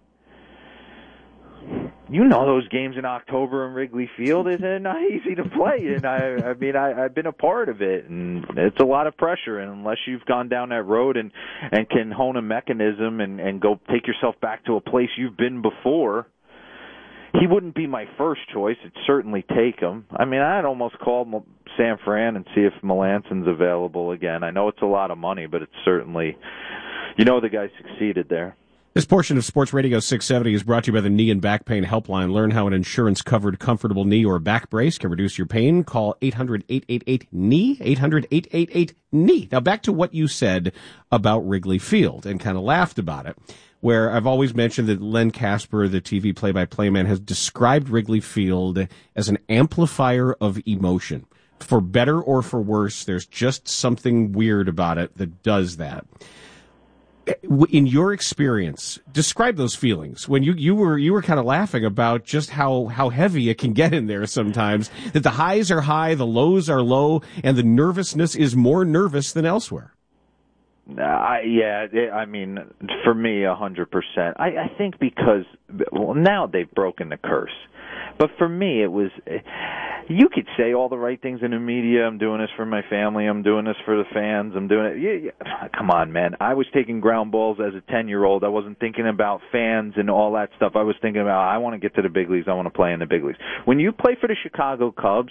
you know, those games in October in Wrigley Field isn't not easy to play, and I, I mean, I, I've been a part of it, and it's a lot of pressure, and unless you've gone down that road and, and can hone a mechanism and, and go take yourself back to a place you've been before, he wouldn't be my first choice. It'd certainly take him. I mean, I'd almost call San Fran and see if Melanson's available again. I know it's a lot of money, but it's certainly, you know, the guy succeeded there. This portion of Sports Radio six seventy is brought to you by the Knee and Back Pain Helpline. Learn how an insurance-covered comfortable knee or back brace can reduce your pain. Call eight hundred, eight eight eight, K N E E, eight hundred, eight eight eight, K N E E. Now, back to what you said about Wrigley Field and kind of laughed about it, where I've always mentioned that Len Casper, the T V play-by-play man, has described Wrigley Field as an amplifier of emotion. For better or for worse, there's just something weird about it that does that. In your experience, describe those feelings when you, you were you were kind of laughing about just how, how heavy it can get in there sometimes, that the highs are high, the lows are low, and the nervousness is more nervous than elsewhere. I, yeah, it, I mean, for me, a hundred percent. I, I think because well, now they've broken the curse, but for me, it was. You could say all the right things in the media. I'm doing this for my family. I'm doing this for the fans. I'm doing it. Yeah, yeah. Come on, man. I was taking ground balls as a ten-year-old. I wasn't thinking about fans and all that stuff. I was thinking about I want to get to the big leagues. I want to play in the big leagues. When you play for the Chicago Cubs,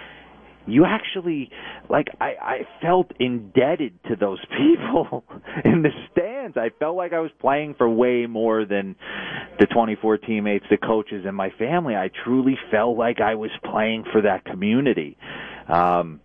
you actually, like, I, I felt indebted to those people in the stands. I felt like I was playing for way more than the twenty-four teammates, the coaches, and my family. I truly felt like I was playing for that community. Um,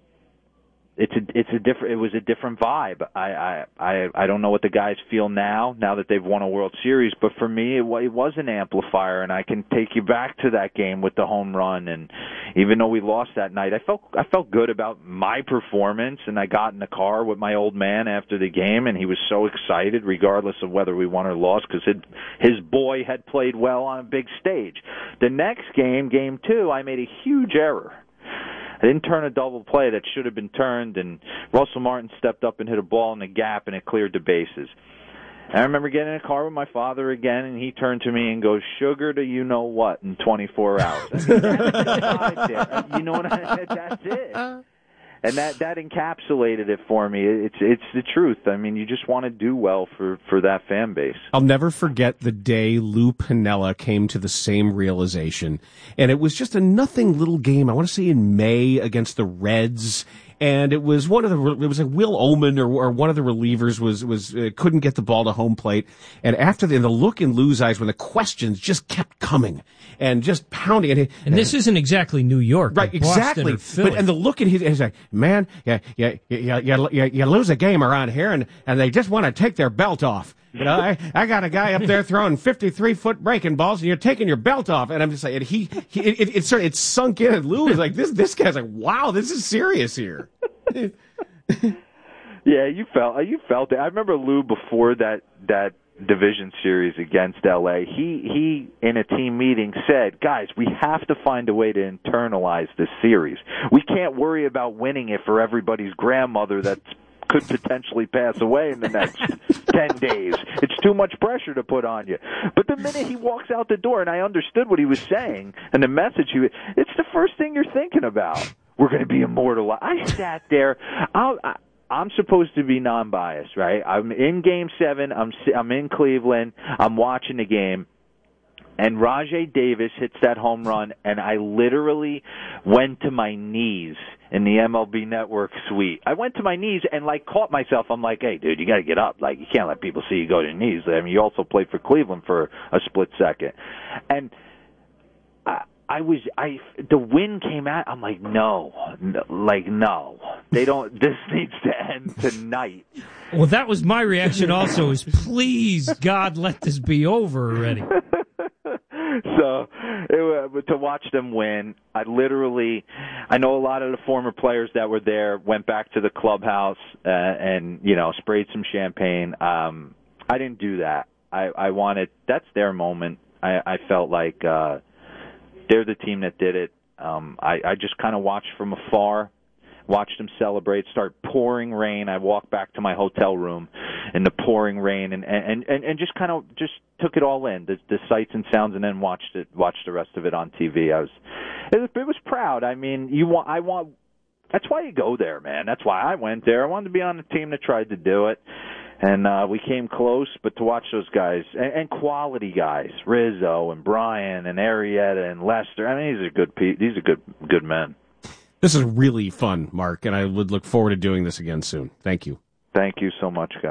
it's a, it's a different, it was a different vibe. I, I, I, I don't know what the guys feel now, now that they've won a World Series, but for me, it, it was an amplifier, and I can take you back to that game with the home run. And even though we lost that night, I felt, I felt good about my performance, and I got in the car with my old man after the game, and he was so excited, regardless of whether we won or lost, because his, his boy had played well on a big stage. The next game, game two, I made a huge error. I didn't turn a double play that should have been turned, and Russell Martin stepped up and hit a ball in the gap, and it cleared the bases. And I remember getting in a car with my father again, and he turned to me and goes, "Sugar to you know what in twenty-four hours." I mean, that's there. You know what I mean? That's it. And that, that encapsulated it for me. It's it's the truth. I mean, you just want to do well for, for that fan base. I'll never forget the day Lou Piniella came to the same realization. And it was just a nothing little game, I want to say in May against the Reds. And it was one of the, it was like Will Oman or, or one of the relievers was, was, uh, couldn't get the ball to home plate. And after the, and the look in Lou's eyes when the questions just kept coming and just pounding. And, and this isn't exactly New York. Right, exactly. But, and the look in his, he's like, man, yeah, yeah, yeah, you, you, you lose a game around here and, and they just want to take their belt off. You know, I, I got a guy up there throwing fifty-three foot breaking balls, and you're taking your belt off. And I'm just like, and he, he it, it, it sort of, it sunk in, and Lou was like, this, this guy's like, wow, this is serious here. Yeah, you felt, you felt it. I remember Lou before that, that division series against L A. He, he, in a team meeting said, guys, we have to find a way to internalize this series. We can't worry about winning it for everybody's grandmother that's could potentially pass away in the next ten days. It's too much pressure to put on you. But the minute he walks out the door, and I understood what he was saying, and the message he was, it's the first thing you're thinking about. We're going to be immortal. I sat there. I'll, I, I'm supposed to be non-biased, right? I'm in Game seven. I'm, I'm in Cleveland. I'm watching the game. And Rajai Davis hits that home run, and I literally went to my knees in the M L B Network suite. I went to my knees and, like, caught myself. I'm like, hey, dude, you got to get up. Like, you can't let people see you go to your knees. I mean, you also played for Cleveland for a split second. And I, I was, I, the wind came out. I'm like, no, no, like, no. They don't, this needs to end tonight. Well, that was my reaction also, is please, God, let this be over already. So it, to watch them win, I literally, I know a lot of the former players that were there went back to the clubhouse uh, and, you know, sprayed some champagne. Um, I didn't do that. I, I wanted, that's their moment. I, I felt like uh, they're the team that did it. Um, I, I just kind of watched from afar. Watched them celebrate, start pouring rain. I walked back to my hotel room in the pouring rain and, and, and, and just kind of just took it all in, the, the sights and sounds, and then watched it, watched the rest of it on T V. I was, it was, it was proud. I mean, you want, I want, that's why you go there, man. That's why I went there. I wanted to be on a team that tried to do it. And uh, we came close, but to watch those guys, and, and quality guys, Rizzo and Brian and Arrieta and Lester, I mean, these are good pe- these are good good men. This is really fun, Mark, and I would look forward to doing this again soon. Thank you. Thank you so much, guys.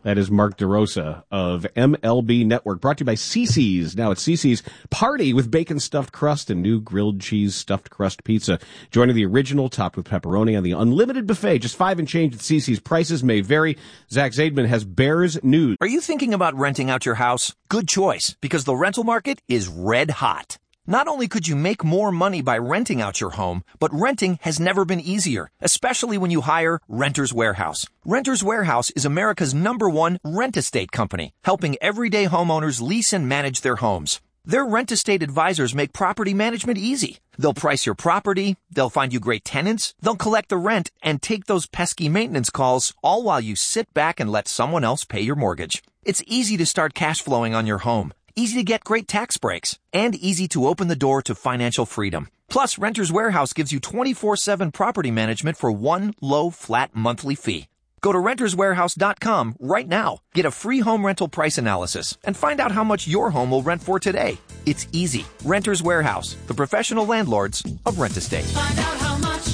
That is Mark DeRosa of M L B Network, brought to you by Cece's. Now at Cece's, party with bacon stuffed crust and new grilled cheese stuffed crust pizza. Joining the original, topped with pepperoni on the unlimited buffet. Just five and change at Cece's. Prices may vary. Zach Zaidman has Bears news. Are you thinking about renting out your house? Good choice, because the rental market is red hot. Not only could you make more money by renting out your home, but renting has never been easier, especially when you hire Renters Warehouse. Renters Warehouse is America's number one rent-estate company, helping everyday homeowners lease and manage their homes. Their rent-estate advisors make property management easy. They'll price your property, they'll find you great tenants, they'll collect the rent, and take those pesky maintenance calls, all while you sit back and let someone else pay your mortgage. It's easy to start cash flowing on your home. Easy to get great tax breaks, and easy to open the door to financial freedom. Plus, Renters Warehouse gives you twenty-four seven property management for one low, flat monthly fee. Go to renters warehouse dot com right now. Get a free home rental price analysis and find out how much your home will rent for today. It's easy. Renters Warehouse, the professional landlords of rent estate. Find out how much